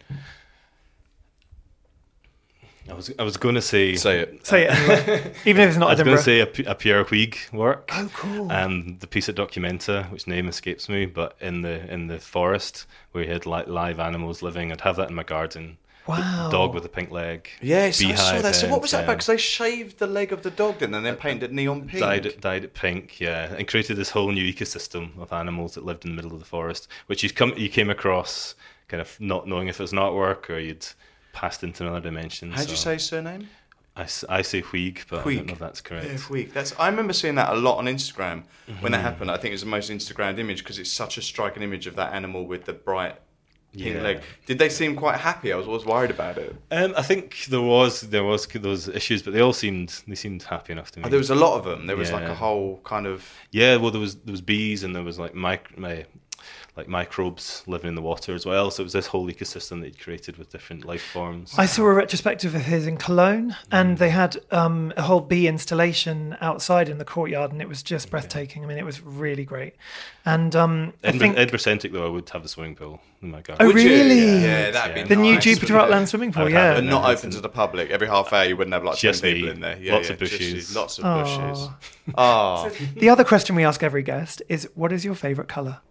I was I was going to say... Say it. Say it anyway. Even if it's not I was Edinburgh. going to say a, P- a Pierre Huyghe work. Oh, cool. Um, the piece at Documenta, which name escapes me, but in the in the forest where he had like live animals living, I'd have that in my garden. Wow. Dog with a pink leg. Yes, I saw that. So head, what was that yeah. about? Because they shaved the leg of the dog, didn't they? And then painted it neon pink. Dyed it, dyed it pink, yeah, and created this whole new ecosystem of animals that lived in the middle of the forest, which you come you came across kind of not knowing if it was an artwork or you'd passed into another dimension. How'd so. you say his surname? I, I say Huyghe, but Huyghe. I don't know if that's correct. Yeah, Huyghe. That's, I remember seeing that a lot on Instagram mm-hmm. when that happened. I think it was the most Instagrammed image because it's such a striking image of that animal with the bright pink Yeah. leg. Did they seem quite happy? I was always worried about it. Um, I think there was there was those issues, but they all seemed they seemed happy enough to me. Oh, there was a lot of them. There was Yeah. like a whole kind of Yeah, well, there was there was bees and there was like mic- my, like microbes living in the water as well. So it was this whole ecosystem that he'd created with different life forms. I saw a retrospective of his in Cologne, and they had um, a whole bee installation outside in the courtyard, and it was just breathtaking. I mean, it was really great. And um, I Edinburgh, think Edinburgh-centric, though, I would have the swimming pool in my garden. Oh, Would you? really? Yeah, that'd be the nice, new wouldn't Jupiter it? Upland swimming pool, I'd yeah. have But it. not No, open to the public. Every half hour you wouldn't have like Just ten me. people in there. Yeah, Lots yeah, of just bushes. you. Lots of Aw. bushes. Oh. The other question we ask every guest is, what is your favourite colour?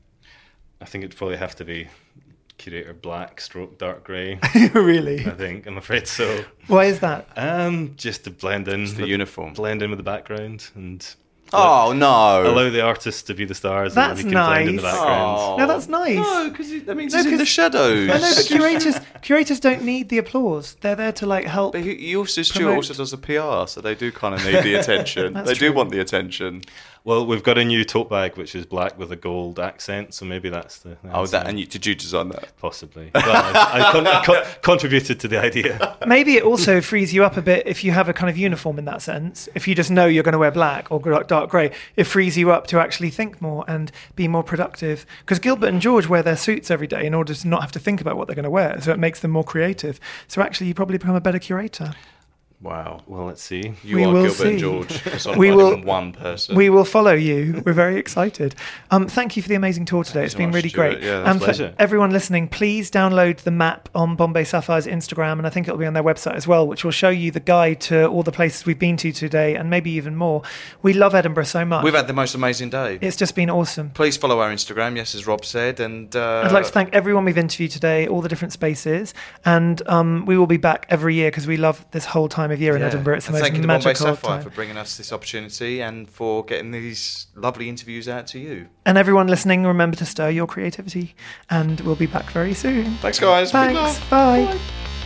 I think it'd probably have to be Curator black stroke dark grey. Really? I think. I'm afraid so. Why is that? Um, just to blend in. It's the with- uniform. Blend in with the background and... Oh, no. Allow the artists to be the stars That's and we can blend in the nice. background. Oh. No, that's nice. No, because that means No, he's in the 'cause- shadows. I know, but curators curators don't need the applause. They're there to like help. But he, he also Stuart promote- also does the P R, so they do kind of need the attention. That's They do true. want the attention. Well, we've got a new tote bag which is black with a gold accent, so maybe that's the. the Oh, answer. that and you, did you design that? Possibly. Well, I, I, con- I con- contributed to the idea. Maybe it also frees you up a bit if you have a kind of uniform in that sense. If you just know you're going to wear black or gr- dark grey, it frees you up to actually think more and be more productive. Because Gilbert and George wear their suits every day in order to not have to think about what they're going to wear, so it makes them more creative. So actually, you probably become a better curator. Wow. Well, let's see. You We are will Gilbert see. and George. It's not We like will- even one person. We will follow you. We're very excited. Um, thank you for the amazing tour today. It's so been much, really Stuart. great. Yeah, that's and a for pleasure. everyone listening, please download the map on Bombay Sapphire's Instagram, and I think it'll be on their website as well, which will show you the guide to all the places we've been to today, and maybe even more. We love Edinburgh so much. We've had the most amazing day. It's just been awesome. Please follow our Instagram, yes, as Rob said. And uh, I'd like to thank everyone we've interviewed today, all the different spaces, and um, we will be back every year because we love this whole time of year in yeah. Edinburgh. It's the And most thank you to Bombay magical Sapphire time. for bringing us this opportunity and for getting these lovely interviews out to you. And everyone listening, remember to stir your creativity, and we'll be back very soon. Thanks, guys. Big Thanks. love. Bye.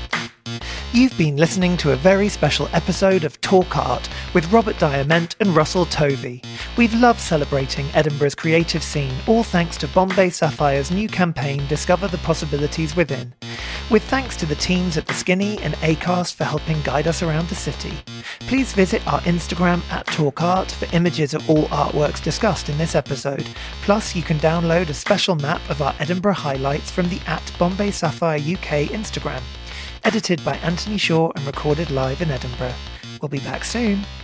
You've been listening to a very special episode of Talk Art with Robert Diament and Russell Tovey. We've loved celebrating Edinburgh's creative scene, all thanks to Bombay Sapphire's new campaign, Discover the Possibilities Within. With thanks to the teams at The Skinny and Acast for helping guide us around the city. Please visit our Instagram at Talk Art for images of all artworks discussed in this episode. Plus, you can download a special map of our Edinburgh highlights from the at Bombay Sapphire U K Instagram. Edited by Anthony Shaw and recorded live in Edinburgh. We'll be back soon.